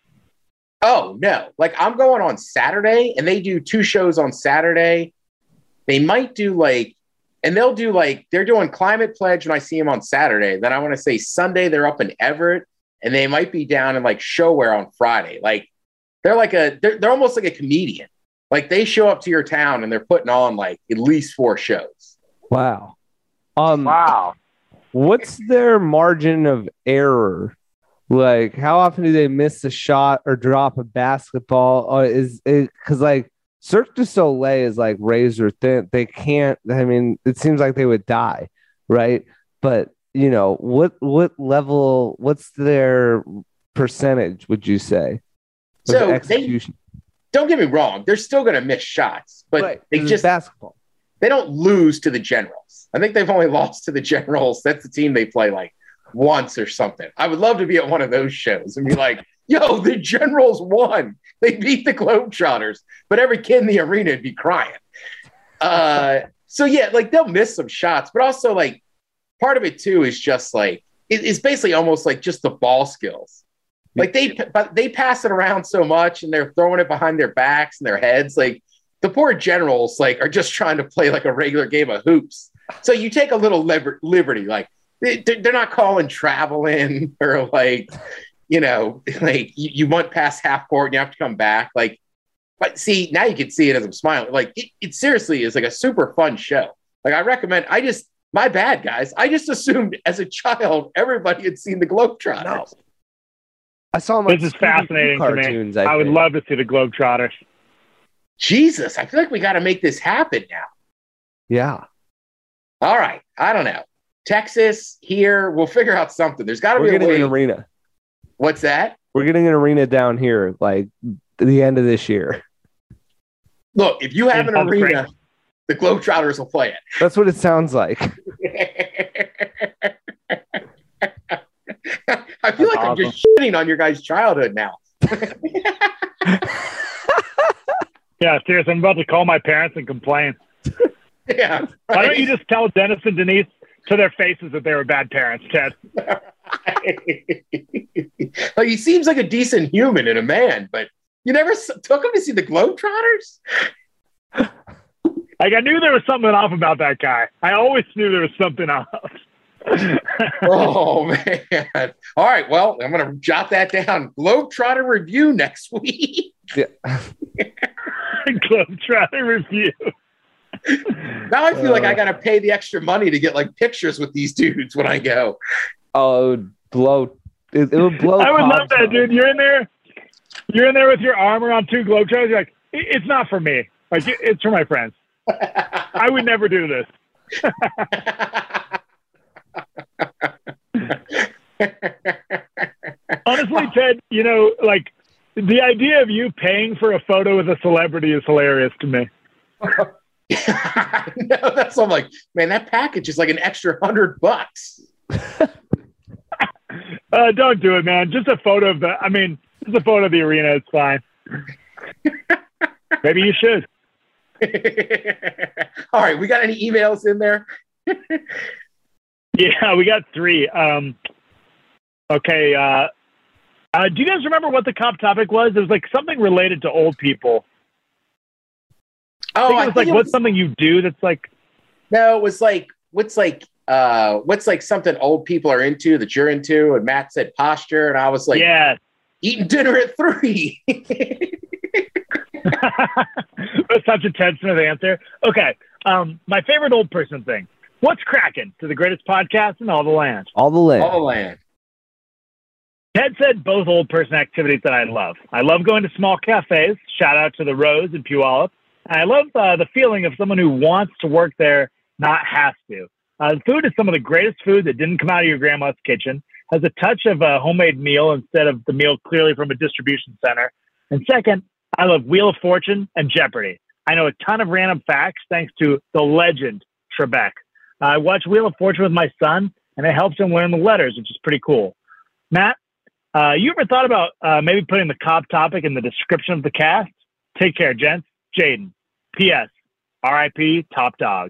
Oh, no. Like I'm going on Saturday and they do two shows on Saturday. They might do like, and they'll do like, they're doing Climate Pledge when I see them on Saturday. Then I want to say Sunday, they're up in Everett and they might be down in like Showware on Friday. Like they're like a, they're, they're almost like a comedian. Like they show up to your town and they're putting on like at least four shows. Wow. Um, wow. What's their margin of error? Like, how often do they miss a shot or drop a basketball? Or is it because like Cirque du Soleil is like razor thin? They can't. I mean, it seems like they would die, right? But you know, what what level? What's their percentage? Would you say? So execution. They, don't get me wrong; they're still going to miss shots, but right. they just basketball. They don't lose to the Generals. I think they've only lost to the Generals. That's the team they play like once or something. I would love to be at one of those shows and be like, yo, the Generals won. They beat the Globetrotters. But every kid in the arena would be crying. Uh, so, yeah, like they'll miss some shots. But also, like, part of it, too, is just like it, it's basically almost like just the ball skills. Like they, but they pass it around so much and they're throwing it behind their backs and their heads. Like, the poor Generals like are just trying to play like a regular game of hoops. So you take a little liber- liberty, like they, they're not calling travel in or like, you know, like you, you went past half court and you have to come back. Like, but see, now you can see it as I'm smiling. Like it, it seriously is like a super fun show. Like I recommend, I just, my bad guys. I just assumed as a child, everybody had seen the Globetrotters. No. I saw them. This is fascinating to me. I, I would love to see the Globetrotters. Jesus, I feel like we got to make this happen now. Yeah. All right. I don't know. Texas, here, we'll figure out something. There's got to be a getting way. an arena. What's that? We're getting an arena down here, like the end of this year. Look, if you have an arena, great. The Globetrotters will play it. That's what it sounds like. I feel That's like awesome. I'm just shitting on your guys' childhood now. Yeah, seriously, I'm about to call my parents and complain. Yeah. Right. Why don't you just tell Dennis and Denise to their faces that they were bad parents, Ted? Like, he seems like a decent human and a man, but you never s- took him to see the Globetrotters? Like, I knew there was something off about that guy. I always knew there was something off. Oh, man. All right, well, I'm going to jot that down. Globetrotter review next week. Yeah. Globetrotter review. Now I feel uh, like I got to pay the extra money to get like pictures with these dudes when I go. Oh, it would blow. It, it would blow. I would love that, dude. You're in there. You're in there with your arm around two Globetrotters. You're like, it's not for me. Like, it's for my friends. I would never do this. Honestly, Ted, you know, like the idea of you paying for a photo with a celebrity is hilarious to me. No, that's I'm like, man, that package is like an extra hundred bucks. uh, don't do it, man. Just a photo of the. I mean, just a photo of the arena. It's fine. Maybe you should. All right, we got any emails in there? Yeah, we got three. Um, okay. Uh, uh, do you guys remember what the cop topic was? It was like something related to old people. Oh, I think it was I like, it what's was, something you do that's like... No, it was like, what's like, uh, what's like something old people are into that you're into? And Matt said posture. And I was like, yeah, eating dinner at three. That's such a Ted Smith answer. Okay. Um, my favorite old person thing. What's cracking to the greatest podcast in all the land? All the land. All the land. Ted said both old person activities that I love. I love going to small cafes. Shout out to the Rose in Puyallup. I love uh, the feeling of someone who wants to work there, not has to. Uh, the food is some of the greatest food that didn't come out of your grandma's kitchen, has a touch of a homemade meal instead of the meal clearly from a distribution center. And second, I love Wheel of Fortune and Jeopardy. I know a ton of random facts thanks to the legend Trebek. Uh, I watch Wheel of Fortune with my son, and it helps him learn the letters, which is pretty cool. Matt, uh, you ever thought about uh, maybe putting the cop topic in the description of the cast? Take care, gents. Jaden. P S. R I P Top Dog.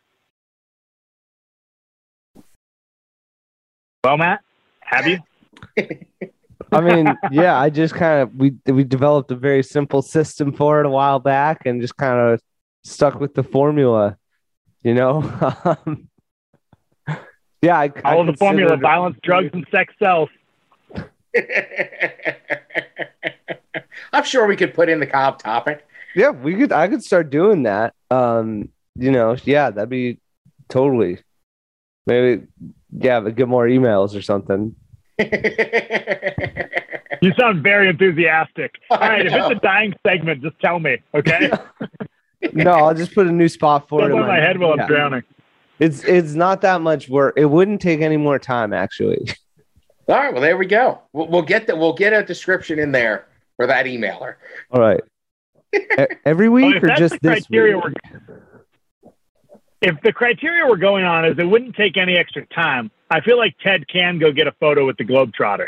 Well, Matt, have you? I mean, yeah, I just kind of, we we developed a very simple system for it a while back and just kind of stuck with the formula, you know? um, yeah. I, All I the formula, violence, drugs, and sex sells. I'm sure we could put in the cop topic. Yeah, we could. I could start doing that. Um, you know, yeah, that'd be totally. Maybe, yeah, but get more emails or something. You sound very enthusiastic. All right, if it's a dying segment, just tell me, okay? No, I'll just put a new spot for Don't it. in my, my head while yeah. I'm drowning. It's it's not that much work. It wouldn't take any more time, actually. All right, well, there we go. We'll, we'll get the, we'll get a description in there for that emailer. All right. Every week well, or just this week? If the criteria we're going on is it wouldn't take any extra time, I feel like Ted can go get a photo with the Globetrotters.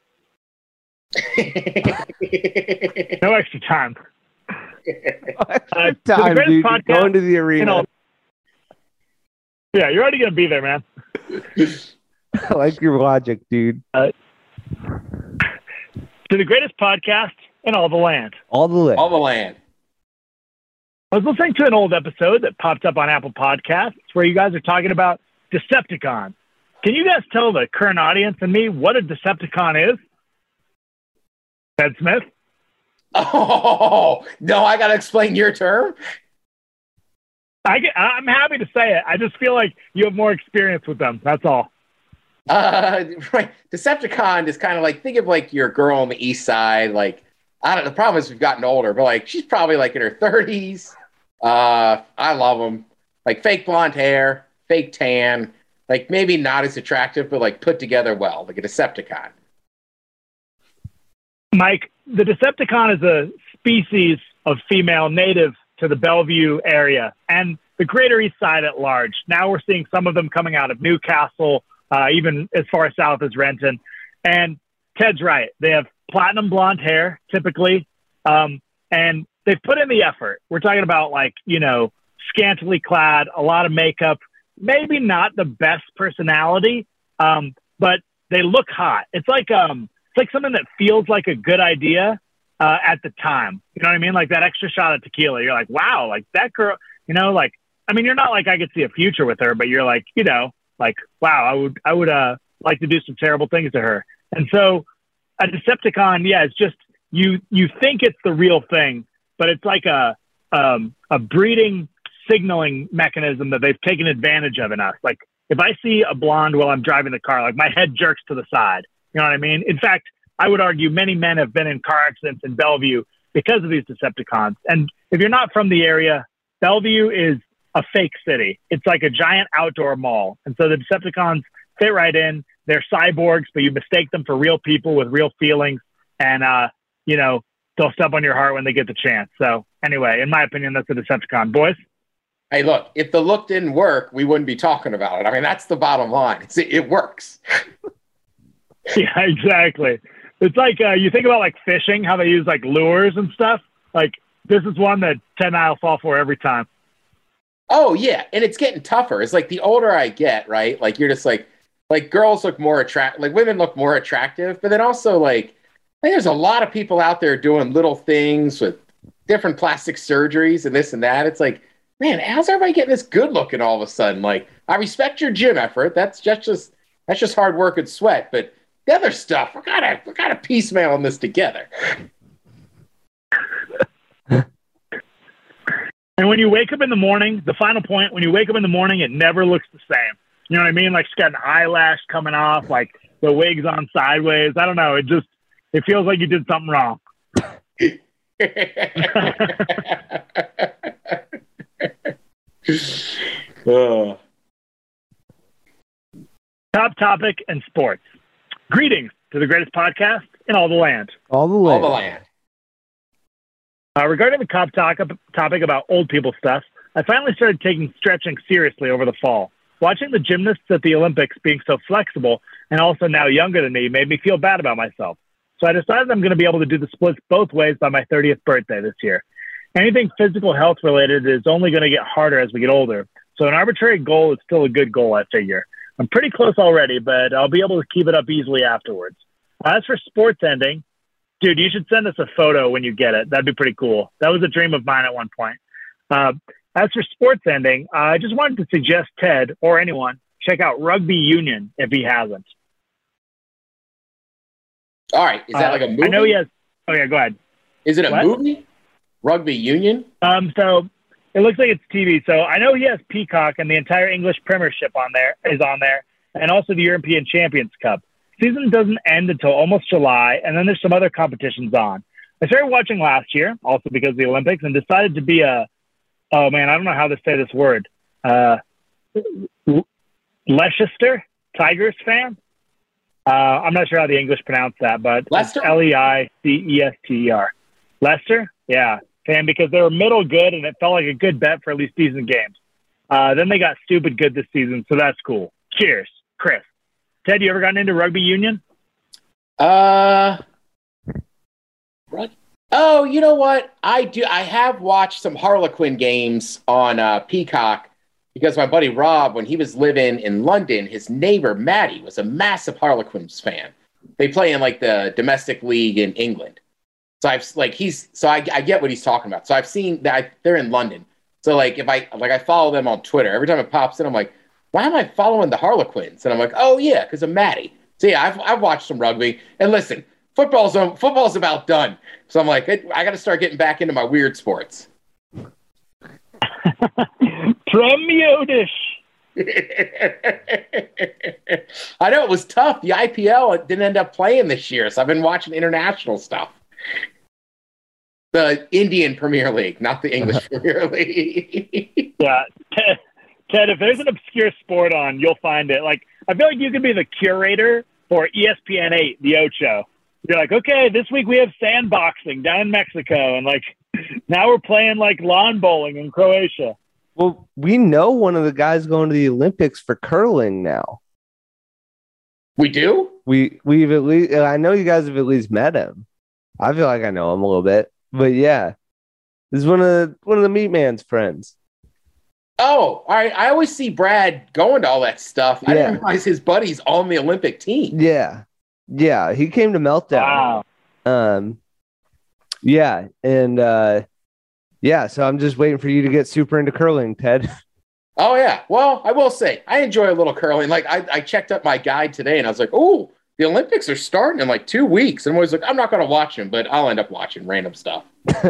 No extra time. No extra uh, time, dude. Podcast, going to the arena. You know, yeah, you're already going to be there, man. I like your logic, dude. Uh, to the greatest podcast in all the land. All the land. All the land. I was listening to an old episode that popped up on Apple Podcasts where you guys are talking about Decepticons. Can you guys tell the current audience and me what a Decepticon is? Ted Smith? Oh, no, I got to explain your term? I get, I'm happy to say it. I just feel like you have more experience with them. That's all. Uh, right. Decepticon is kind of like, think of like your girl on the east side. Like, I don't know. The problem is we've gotten older, but like, she's probably like in her thirties. Uh, I love them. Like fake blonde hair, fake tan, like maybe not as attractive, but like put together well, like a Decepticon. Mike, the Decepticon is a species of female native to the Bellevue area and the greater east side at large. Now we're seeing some of them coming out of Newcastle, uh, even as far south as Renton. And Ted's right. They have platinum blonde hair, typically. Um, and they've put in the effort. We're talking about like, you know, scantily clad, a lot of makeup, maybe not the best personality, um, but they look hot. It's like, um, it's like something that feels like a good idea uh, at the time. You know what I mean? Like that extra shot of tequila. You're like, wow, like that girl, you know, like, I mean, you're not like, I could see a future with her, but you're like, you know, like, wow, I would, I would uh, like to do some terrible things to her. And so a Decepticon, yeah, it's just, you, you think it's the real thing, but it's like a, um, a breeding signaling mechanism that they've taken advantage of in us. Like if I see a blonde while I'm driving the car, like my head jerks to the side. You know what I mean? In fact, I would argue many men have been in car accidents in Bellevue because of these Decepticons. And if you're not from the area, Bellevue is a fake city. It's like a giant outdoor mall. And so the Decepticons fit right in. They're cyborgs, but you mistake them for real people with real feelings. And, uh, you know, they'll step on your heart when they get the chance. So anyway, in my opinion, that's a Decepticon. Boys? Hey, look, if the look didn't work, we wouldn't be talking about it. I mean, that's the bottom line. It's, it works. Yeah, exactly. It's like uh, you think about like fishing, how they use like lures and stuff. Like this is one that Ted and I'll fall for every time. Oh, yeah. And it's getting tougher. It's like the older I get, right? Like you're just like, like girls look more attractive, like women look more attractive, but then also like, like there's a lot of people out there doing little things with different plastic surgeries and this and that. It's like, man, how's everybody getting this good looking all of a sudden? Like, I respect your gym effort. That's just, just that's just hard work and sweat. But the other stuff, we're kind of we're kind of piecemealing this together. And when you wake up in the morning, the final point, when you wake up in the morning, it never looks the same. You know what I mean? Like, she's got an eyelash coming off, like the wig's on sideways. I don't know. It just, it feels like you did something wrong. uh. Top topic and sports. Greetings to the greatest podcast in all the land. All the land. All the land. Uh, regarding the top topic, topic about old people stuff, I finally started taking stretching seriously over the fall. Watching the gymnasts at the Olympics being so flexible and also now younger than me made me feel bad about myself. So I decided I'm going to be able to do the splits both ways by my thirtieth birthday this year. Anything physical health related is only going to get harder as we get older. So an arbitrary goal is still a good goal, I figure. I'm pretty close already, but I'll be able to keep it up easily afterwards. As for sports ending, dude, you should send us a photo when you get it. That'd be pretty cool. That was a dream of mine at one point. Uh, as for sports ending, uh, I just wanted to suggest Ted or anyone check out Rugby Union if he hasn't. All right. Is that uh, like a movie? I know he has. Oh, yeah, go ahead. Is it a What? movie? Rugby Union? Um, so it looks like it's T V. So I know he has Peacock, and the entire English Premiership on there is on there, and also the European Champions Cup. Season doesn't end until almost July, and then there's some other competitions on. I started watching last year, also because of the Olympics, and decided to be a, oh man, I don't know how to say this word, uh, Leicester Tigers fan. Uh, I'm not sure how the English pronounce that, but Leicester? it's L E I C E S T E R. Leicester? Yeah, fan, because they were middle good, and it felt like a good bet for at least decent games. Uh, then they got stupid good this season, so that's cool. Cheers, Chris. Ted, you ever gotten into Rugby Union? Uh, rug- oh, you know what? I do. I have watched some Harlequin games on uh, Peacock because my buddy Rob, when he was living in London, his neighbor Maddie was a massive Harlequins fan. They play in like the domestic league in England. So I've like he's so I, I get what he's talking about. So I've seen that I, they're in London. So like if I like I follow them on Twitter, every time it pops in, I'm like, why am I following the Harlequins? And I'm like, oh yeah, because of Maddie. So yeah, I've I've watched some rugby. And listen, football's football's about done. So I'm like, I, I got to start getting back into my weird sports. Tremutish. I know it was tough. The I P L didn't end up playing this year, so I've been watching international stuff. The Indian Premier League, not the English Premier League. Yeah, Ted, Ted, if there's an obscure sport on, you'll find it. Like, I feel like you could be the curator for E S P N eight, the Ocho. You're like, okay, this week we have sandboxing down in Mexico, and like now we're playing like lawn bowling in Croatia. Well, we know one of the guys going to the Olympics for curling now. We do? we we've at least I know you guys have at least met him. I feel like I know him a little bit, but yeah, this is one of the one of the Meat Man's friends. Oh, all right. I always see Brad going to all that stuff. I Yeah. didn't realize his buddy's on the Olympic team. Yeah, yeah, he came to Meltdown. Wow. Um, yeah, and uh, yeah, so I'm just waiting for you to get super into curling, Ted. Oh yeah. Well, I will say I enjoy a little curling. Like I, I checked up my guide today, and I was like, oh, the Olympics are starting in like two weeks. And I was like, I'm not going to watch them, but I'll end up watching random stuff.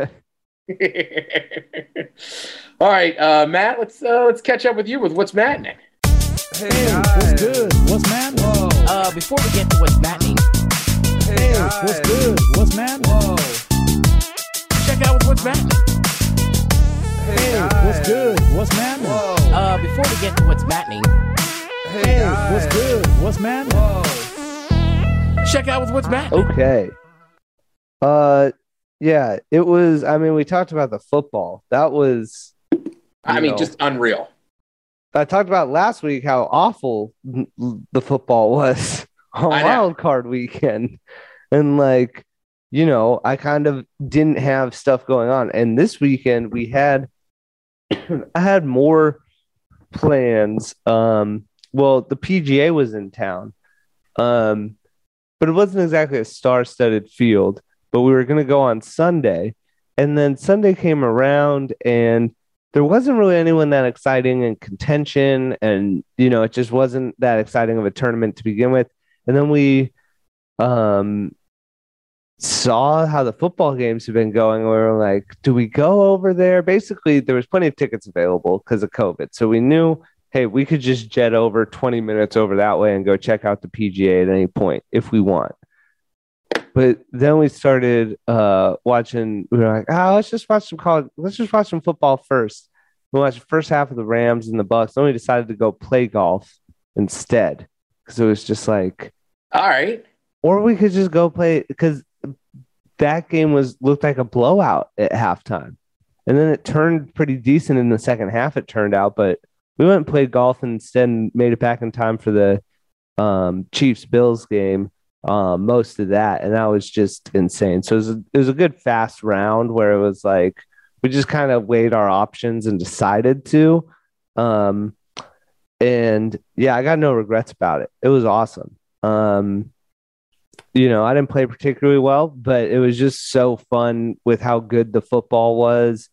All right, uh, Matt. Let's uh, let's catch up with you with what's maddening. Hey, what's good? What's maddening? Uh, before we get to what's maddening, Hey, what's good? What's maddening? check out what's maddening. Hey, what's good? What's maddening? Uh, before we get to what's maddening, Hey, what's good? What's maddening? check out what's maddening. Okay. Uh, yeah, it was. I mean, we talked about the football. That was. I you mean, know, just unreal. I talked about last week how awful the football was on I know. wild card weekend. And like, you know, I kind of didn't have stuff going on. And this weekend we had I had more plans. Um, well, the P G A was in town. Um, but it wasn't exactly a star-studded field, but we were gonna go on Sunday. And then Sunday came around and there wasn't really anyone that exciting in contention, and you know, it just wasn't that exciting of a tournament to begin with. And then we um saw how the football games have been going. We were like, do we go over there? Basically, there was plenty of tickets available because of COVID. So we knew, hey, we could just jet over twenty minutes over that way and go check out the P G A at any point if we want. But then we started uh, watching. We were like, "Ah, oh, let's just watch some college. Let's just watch some football first." We watched the first half of the Rams and the Bucks. Then we decided to go play golf instead because it was just like, all right. Or we could just go play because that game was looked like a blowout at halftime, and then it turned pretty decent in the second half. It turned out, but we went and played golf instead and made it back in time for the um, Chiefs Bills game. Um, most of that, and that was just insane. So it was a, it was a good fast round where it was like we just kind of weighed our options and decided to. Um, and yeah, I got no regrets about it. It was awesome. Um, you know, I didn't play particularly well, but it was just so fun with how good the football was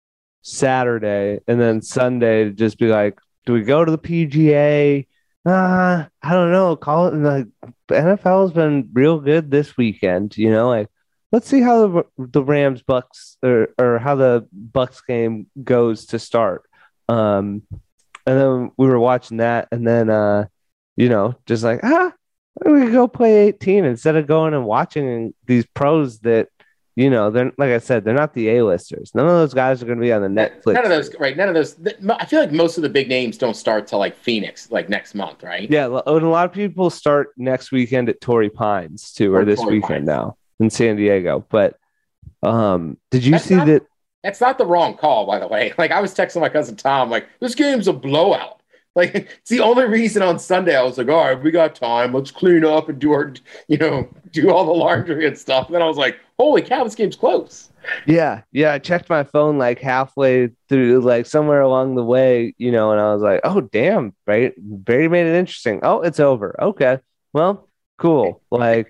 Saturday, and then Sunday to just be like, do we go to the P G A? Uh, I don't know. Call it like the N F L has been real good this weekend. You know, like let's see how the the Rams Bucks or or how the Bucks game goes to start. Um, and then we were watching that, and then uh, you know, just like ah, we could go play eighteen instead of going and watching these pros that. You know, they're like I said, they're not the A-listers. None of those guys are going to be on the Netflix. None of those, right? None of those. I feel like most of the big names don't start till like Phoenix, like next month, right? Yeah, and a lot of people start next weekend at Torrey Pines too, or, or this Torrey weekend Pines. Now in San Diego. But um, did you that's see not, that? That's not the wrong call, by the way. Like I was texting my cousin Tom, like this game's a blowout. Like it's the only reason on Sunday I was like, all right, we got time. Let's clean up and do our, you know, do all the laundry and stuff. And then I was like, holy cow, this game's close. Yeah, yeah. I checked my phone like halfway through, like somewhere along the way, you know, and I was like, oh damn, right? Barry made it interesting. Oh, it's over. Okay, well, cool. Like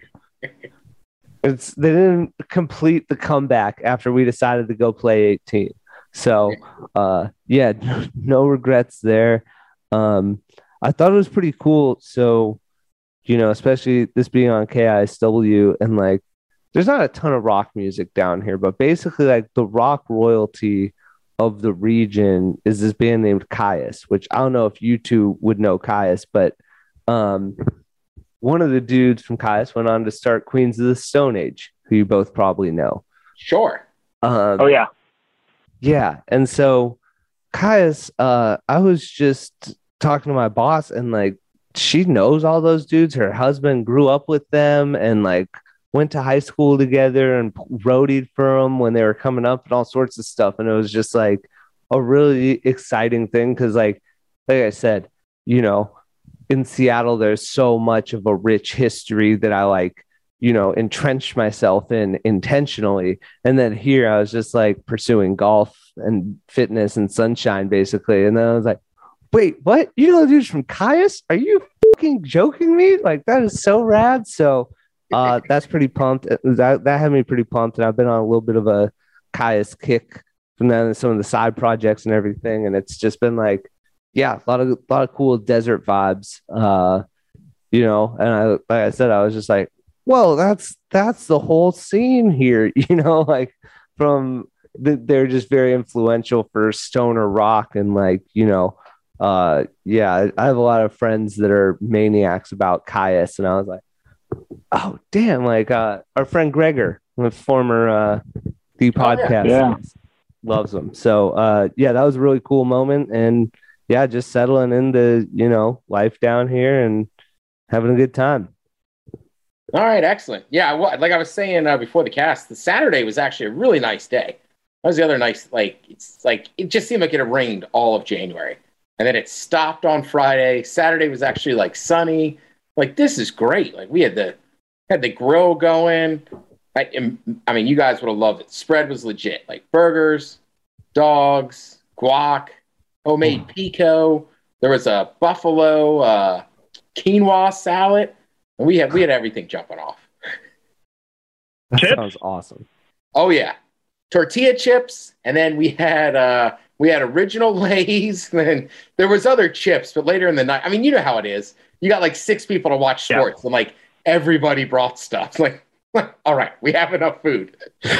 it's they didn't complete the comeback after we decided to go play eighteen. So, uh, yeah, no, no regrets there. Um, I thought it was pretty cool. So, you know, especially this being on K I S W and like, there's not a ton of rock music down here, but basically like the rock royalty of the region is this band named Kyuss, which I don't know if you two would know Kyuss, but um, one of the dudes from Kyuss went on to start Queens of the Stone Age, who you both probably know. Sure. Um, oh, yeah. Yeah. And so Kyuss, uh, I was just talking to my boss and like, she knows all those dudes. Her husband grew up with them and like went to high school together and roadied for them when they were coming up and all sorts of stuff. And it was just like a really exciting thing. Cause like, like I said, you know, in Seattle, there's so much of a rich history that I like, you know, entrench myself in intentionally. And then here I was just like pursuing golf and fitness and sunshine basically. And then I was like, wait, what? You know, dudes from Caius? Are you fucking joking me? Like, that is so rad. So uh, that's pretty pumped. That, that had me pretty pumped. And I've been on a little bit of a Caius kick from then some of the side projects and everything. And it's just been like, yeah, a lot of, a lot of cool desert vibes, uh, you know, and I, like I said, I was just like, well, that's, that's the whole scene here, you know, like from the, they're just very influential for stoner rock. And like, you know, uh, yeah, I, I have a lot of friends that are maniacs about Caius. And I was like, oh, damn, like uh, our friend Gregor, the former uh, the podcast, oh, yeah. Yeah. loves them. So, uh, yeah, that was a really cool moment. And yeah, just settling into, you know, life down here and having a good time. All right, excellent. Yeah, well, like I was saying uh, before the cast, the Saturday was actually a really nice day. That was the other nice, like, it's like, it just seemed like it had rained all of January. And then it stopped on Friday. Saturday was actually like sunny. Like, this is great. Like, we had the, had the grill going. I, I mean, you guys would have loved it. Spread was legit. Like burgers, dogs, guac, homemade pico. There was a buffalo uh, quinoa salad. And we had we had everything jumping off. That chips? Sounds awesome. Oh yeah, tortilla chips, and then we had uh, we had original Lay's, and then there was other chips. But later in the night, I mean, you know how it is. You got like six people to watch sports, yeah. and like everybody brought stuff. Like, all right, we have enough food.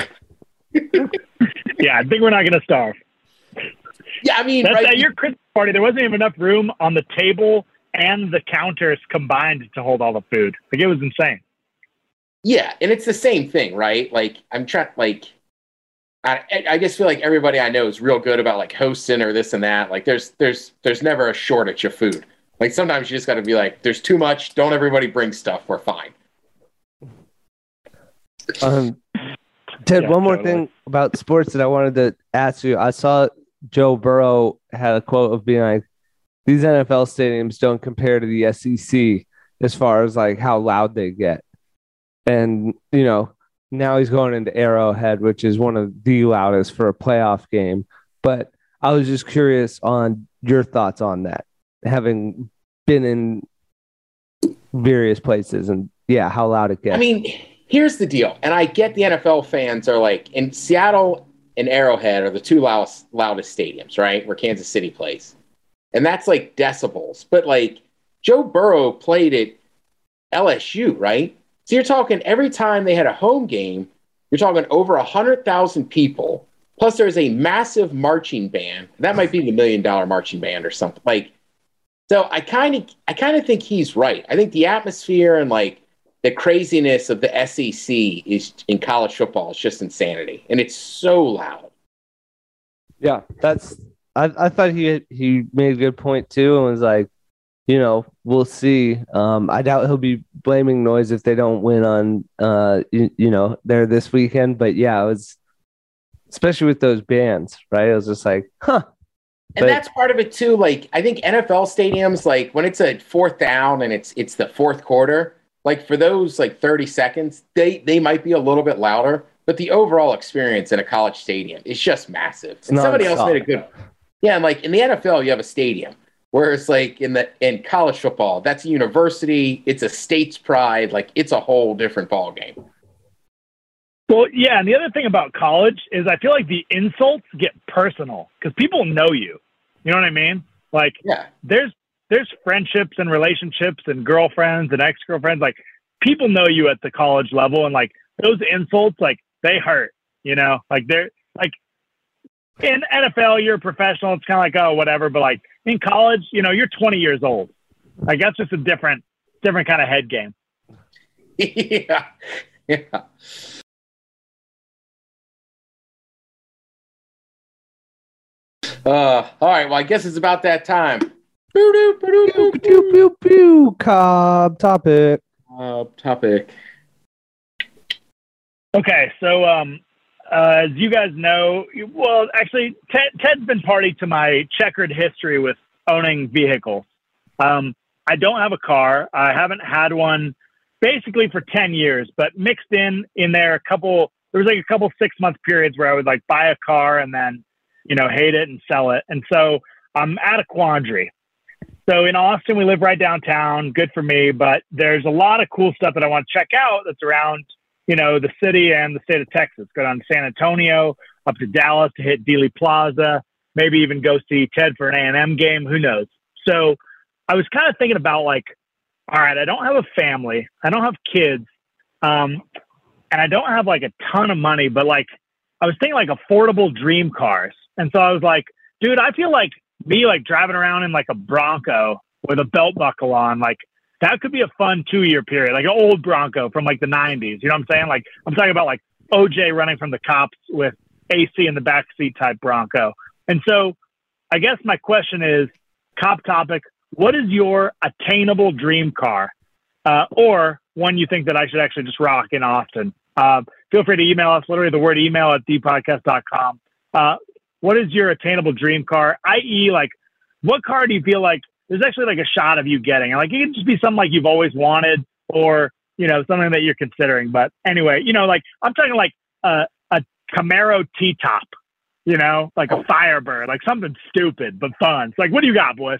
Yeah, I think we're not going to starve. Yeah, I mean, That's, right? At your Christmas party, there wasn't even enough room on the table and the counters combined to hold all the food. Like, it was insane. Yeah, and it's the same thing, right? Like, I'm trying, like, I, I just feel like everybody I know is real good about like hosting or this and that. Like, there's, there's, there's never a shortage of food. Like, sometimes you just got to be like, there's too much. Don't everybody bring stuff. We're fine. Um, Ted, Yeah, one more totally. thing about sports that I wanted to ask you. I saw Joe Burrow had a quote of being like, these N F L stadiums don't compare to the S E C as far as like how loud they get. And, you know, now he's going into Arrowhead, which is one of the loudest for a playoff game. But I was just curious on your thoughts on that, having been in various places and, yeah, how loud it gets. I mean, here's the deal. And I get the N F L fans are like, in Seattle and Arrowhead are the two loudest, loudest stadiums, right? Where Kansas City plays. And that's like decibels. But like Joe Burrow played at L S U, right? So you're talking every time they had a home game, you're talking over one hundred thousand people. Plus there's a massive marching band. That might be the million dollar marching band or something. Like, so I kind of I kind of think he's right. I think the atmosphere and like the craziness of the S E C is in college football is just insanity. And it's so loud. Yeah, that's I, I thought he he made a good point too, and was like, you know, we'll see. Um, I doubt he'll be blaming noise if they don't win on uh you, you know there this weekend. But yeah, it was especially with those bands, right? It was just like, huh. And But- that's part of it too. Like I think N F L stadiums, like when it's a fourth down and it's it's the fourth quarter, like for those like thirty seconds, they they might be a little bit louder, but the overall experience in a college stadium is just massive. And somebody else nonstop. made a good, yeah. And like in the N F L, you have a stadium, whereas like in the in college football, that's a university. It's a state's pride. Like it's a whole different ball game. Well, yeah, and the other thing about college is I feel like the insults get personal because people know you. You know what I mean? Like, Yeah. there's there's friendships and relationships and girlfriends and ex-girlfriends. Like, people know you at the college level, and like those insults, like they hurt. You know, like they're like in N F L, you're a professional. It's kind of like, oh, whatever. But like in college, you know, you're twenty years old. Like that's just a different different kind of head game. yeah. Yeah. Uh, all right. Well, I guess it's about that time. Pew, pew, pew, pew, Cobb topic. Uh, topic. Okay, so um, uh, as you guys know, well, actually, Ted, Ted's been party to my checkered history with owning vehicles. Um, I don't have a car. I haven't had one basically for ten years, but mixed in in there a couple, there was like a couple six month periods where I would like buy a car and then, you know, hate it and sell it. And so I'm at a quandary. So in Austin, we live right downtown. Good for me, but there's a lot of cool stuff that I want to check out that's around, you know, the city and the state of Texas. Go down to San Antonio, up to Dallas to hit Dealey Plaza, maybe even go see Ted for an A and M game. Who knows? So I was kind of thinking about like, all right, I don't have a family. I don't have kids. Um, and I don't have like a ton of money, but like I was thinking like affordable dream cars. And so I was like, dude, I feel like me like driving around in like a Bronco with a belt buckle on, like that could be a fun two year period, like an old Bronco from like the nineties. You know what I'm saying? Like I'm talking about like O J running from the cops with A C in the backseat type Bronco. And so I guess my question is, cop topic, what is your attainable dream car? Uh, or one you think that I should actually just rock in Austin? Uh, feel free to email us, literally the word email at the podcast dot com. Uh, what is your attainable dream car? that is, like, what car do you feel like there's actually like a shot of you getting? Like, it can just be something like you've always wanted or, you know, something that you're considering. But anyway, you know, like I'm talking like a, a Camaro T-top, you know, like a Firebird, like something stupid but fun. It's like, what do you got, boys?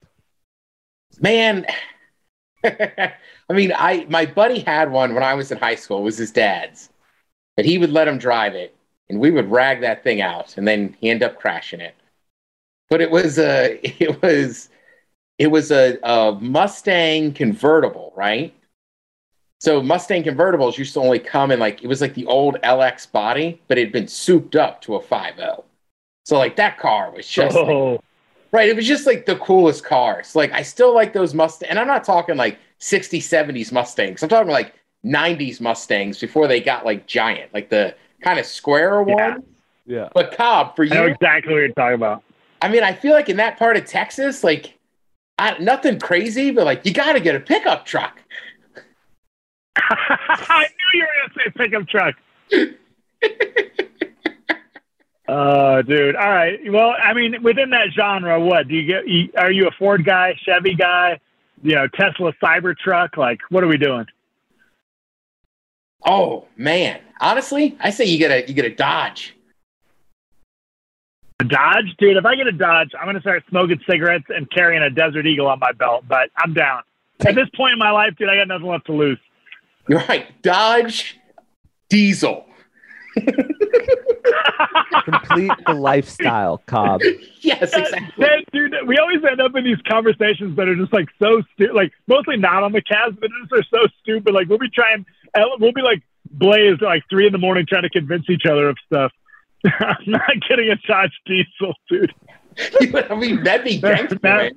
Man, I mean, I my buddy had one when I was in high school. It was his dad's. But he would let him drive it, and we would rag that thing out, and then he ended up crashing it. But it was a it was it was a, a Mustang convertible, right? So Mustang convertibles used to only come in like, it was like the old L X body, but it had been souped up to a five oh. So like that car was just oh. like, right, it was just like the coolest cars. Like I still like those Mustangs, and I'm not talking like sixties, seventies Mustangs. I'm talking like nineties Mustangs before they got like giant, like the kind of square yeah. one. Yeah. But Cobb, for you, I know exactly what you're talking about. I mean, I feel like in that part of Texas, like I, nothing crazy, but like you got to get a pickup truck. I knew you were going to say pickup truck. Oh, uh, dude. All right. Well, I mean, within that genre, what do you get? You, are you a Ford guy, Chevy guy, you know, Tesla Cybertruck? Like, what are we doing? Oh man, honestly, I say you get a you get a Dodge. A Dodge, dude. If I get a Dodge, I'm going to start smoking cigarettes and carrying a Desert Eagle on my belt. But I'm down. At this point in my life, dude, I got nothing left to lose. You're right. Dodge Diesel. Complete the lifestyle, Cobb. Yes, exactly. That, dude, we always end up in these conversations that are just like so stupid, like mostly not on the cast, but just are so stupid. Like we'll be trying, we'll be like blazed at like three in the morning trying to convince each other of stuff. I'm not getting a Dodge Diesel, dude. I mean, that'd be gangster, man.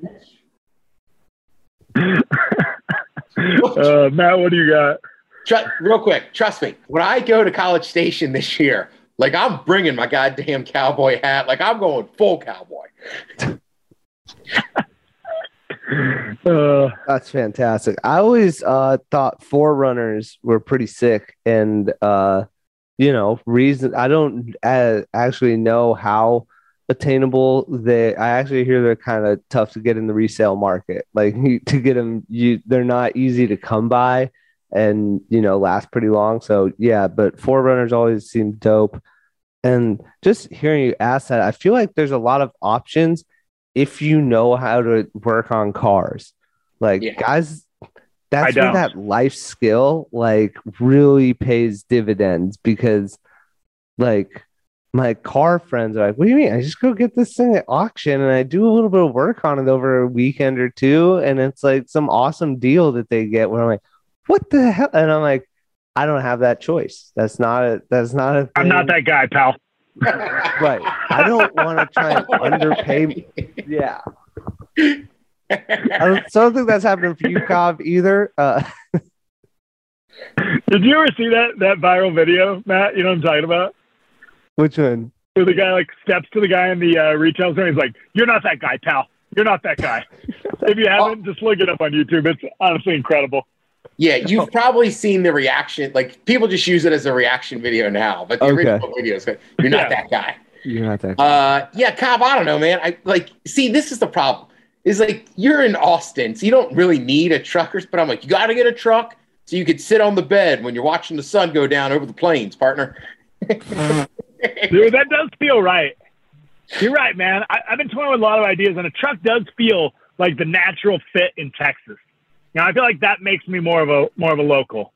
uh, Matt, what do you got? Tr- real quick, trust me. When I go to College Station this year, like I'm bringing my goddamn cowboy hat. Like I'm going full cowboy. uh, That's fantastic. I always uh, thought Forerunners were pretty sick, and uh, you know, reason I don't uh, actually know how attainable they. I actually hear they're kind of tough to get in the resale market. Like to get them, you they're not easy to come by, and you know last pretty long. So yeah, but Forerunners always seem dope. And just hearing you ask that, I feel like there's a lot of options if you know how to work on cars. Like yeah. guys, that's where that life skill like really pays dividends, because like my car friends are like, what do you mean? I just go get this thing at auction and I do a little bit of work on it over a weekend or two, and it's like some awesome deal that they get where I'm like, what the hell? And I'm like, I don't have that choice. That's not a, that's not a thing. I'm not that guy, pal. Right. I don't want to try and underpay. Yeah. I don't, so I don't think that's happening for you, Cobb, either. Uh, Did you ever see that, that viral video, Matt? You know what I'm talking about? Which one? Where the guy like steps to the guy in the uh, retail store and he's like, you're not that guy, pal. You're not that guy. If you haven't, oh. just look it up on YouTube. It's honestly incredible. Yeah, you've probably seen the reaction. Like, people just use it as a reaction video now, but the okay. original video is, you're not yeah. that guy. You're not that guy. Uh, yeah, Cobb, I don't know, man. I like, see, this is the problem. is like, you're in Austin, so you don't really need a truck. But I'm like, you got to get a truck so you can sit on the bed when you're watching the sun go down over the plains, partner. Dude, that does feel right. You're right, man. I, I've been toying with a lot of ideas, and a truck does feel like the natural fit in Texas. You know, I feel like that makes me more of a more of a local.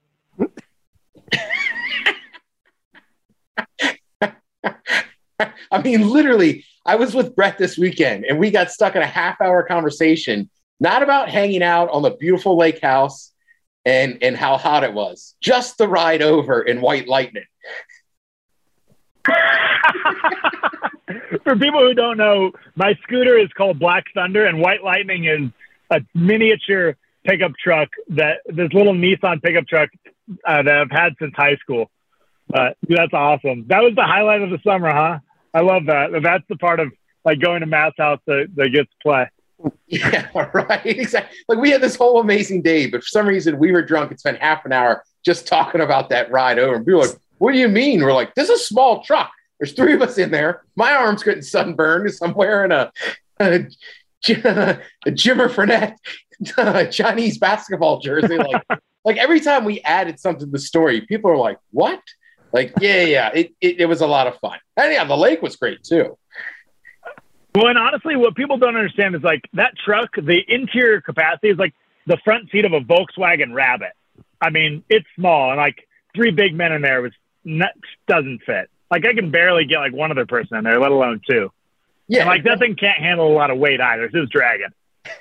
I mean, literally, I was with Brett this weekend, and we got stuck in a half-hour conversation, not about hanging out on the beautiful lake house and, and how hot it was, just the ride over in White Lightning. For people who don't know, my scooter is called Black Thunder, and White Lightning is a miniature pickup truck, that this little Nissan pickup truck uh, that I've had since high school. Uh, that's awesome. That was the highlight of the summer, huh? I love that. That's the part of like going to Matt's house that, that gets to play. Yeah, right. Exactly. Like we had this whole amazing day, but for some reason we were drunk and spent half an hour just talking about that ride over. And people were like, what do you mean? We're like, this is a small truck. There's three of us in there. My arm's getting sunburned because I'm wearing a, a, a Jimmer Frenette a Chinese basketball jersey. Like, like every time we added something to the story, people are like, what? Like, yeah, yeah, it, it, it was a lot of fun. And yeah, the lake was great too. Well, and honestly, what people don't understand is like that truck, the interior capacity is like the front seat of a Volkswagen Rabbit. I mean, it's small, and like three big men in there was not, doesn't fit. Like I can barely get like one other person in there, let alone two. Yeah, and like that thing can't handle a lot of weight either. It's just dragging.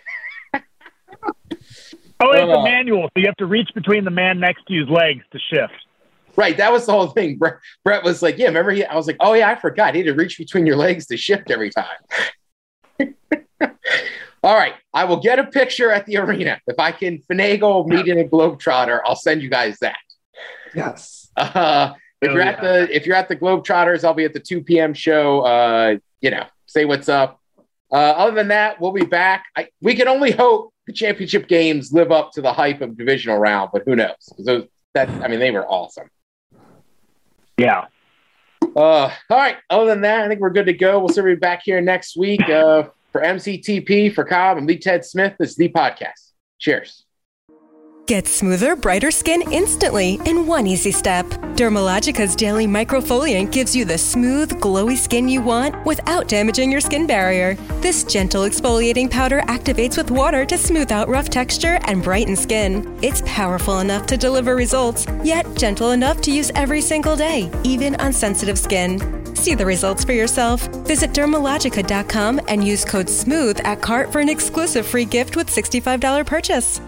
Oh, it's uh, a manual, so you have to reach between the man next to you's legs to shift. Right, that was the whole thing. Brett, Brett was like, yeah, remember? He, I was like, oh, yeah, I forgot. He had to reach between your legs to shift every time. All right, I will get a picture at the arena. If I can finagle meeting a Globetrotter, I'll send you guys that. Yes. Uh, if, oh, you're yeah. at the, if you're at the Globetrotters, I'll be at the two p.m. show. Uh, you know, say what's up. Uh, other than that, we'll be back. I, we can only hope the championship games live up to the hype of divisional round, but who knows? Those, that, I mean, they were awesome. Yeah. Uh, all right. Other than that, I think we're good to go. We'll see you back here next week. Uh, for M C T P, for Cobb, and Lee Ted Smith, this is the podcast. Cheers. Get smoother, brighter skin instantly in one easy step. Dermalogica's daily microfoliant gives you the smooth, glowy skin you want without damaging your skin barrier. This gentle exfoliating powder activates with water to smooth out rough texture and brighten skin. It's powerful enough to deliver results, yet gentle enough to use every single day, even on sensitive skin. See the results for yourself. Visit dermalogica dot com and use code SMOOTH at cart for an exclusive free gift with sixty-five dollars purchase.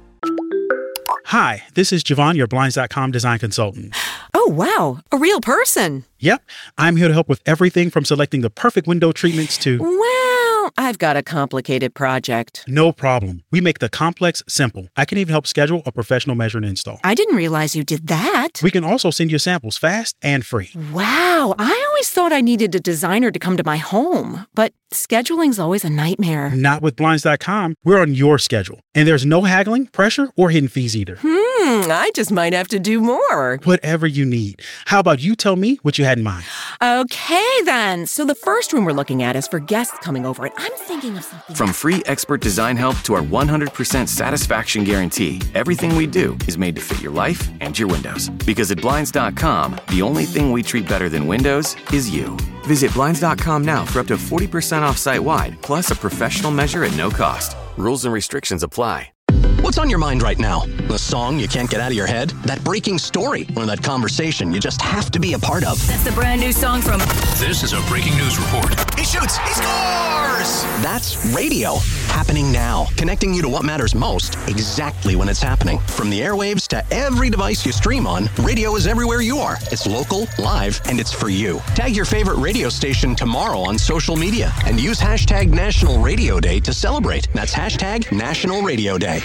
Hi, this is Javon, your Blinds dot com design consultant. Oh, wow. A real person. Yep. I'm here to help with everything from selecting the perfect window treatments to... Well, I've got a complicated project. No problem. We make the complex simple. I can even help schedule a professional measure and install. I didn't realize you did that. We can also send you samples fast and free. Wow. I always thought I needed a designer to come to my home, but scheduling's always a nightmare. Not with Blinds dot com. We're on your schedule, and there's no haggling, pressure, or hidden fees either. Hmm, I just might have to do more. Whatever you need. How about you tell me what you had in mind? Okay, then. So the first room we're looking at is for guests coming over, and I'm thinking of something. From free expert design help to our one hundred percent satisfaction guarantee, everything we do is made to fit your life and your windows. Because at Blinds dot com, the only thing we treat better than windows is you. Visit Blinds dot com now for up to forty percent off site-wide, plus a professional measure at no cost. Rules and restrictions apply. What's on your mind right now? The song you can't get out of your head? That breaking story? Or that conversation you just have to be a part of? That's the brand new song from... This is a breaking news report. He shoots! He scores! That's radio. Happening now. Connecting you to what matters most, exactly when it's happening. From the airwaves to every device you stream on, radio is everywhere you are. It's local, live, and it's for you. Tag your favorite radio station tomorrow on social media and use hashtag National Radio Day to celebrate. That's hashtag National Radio Day.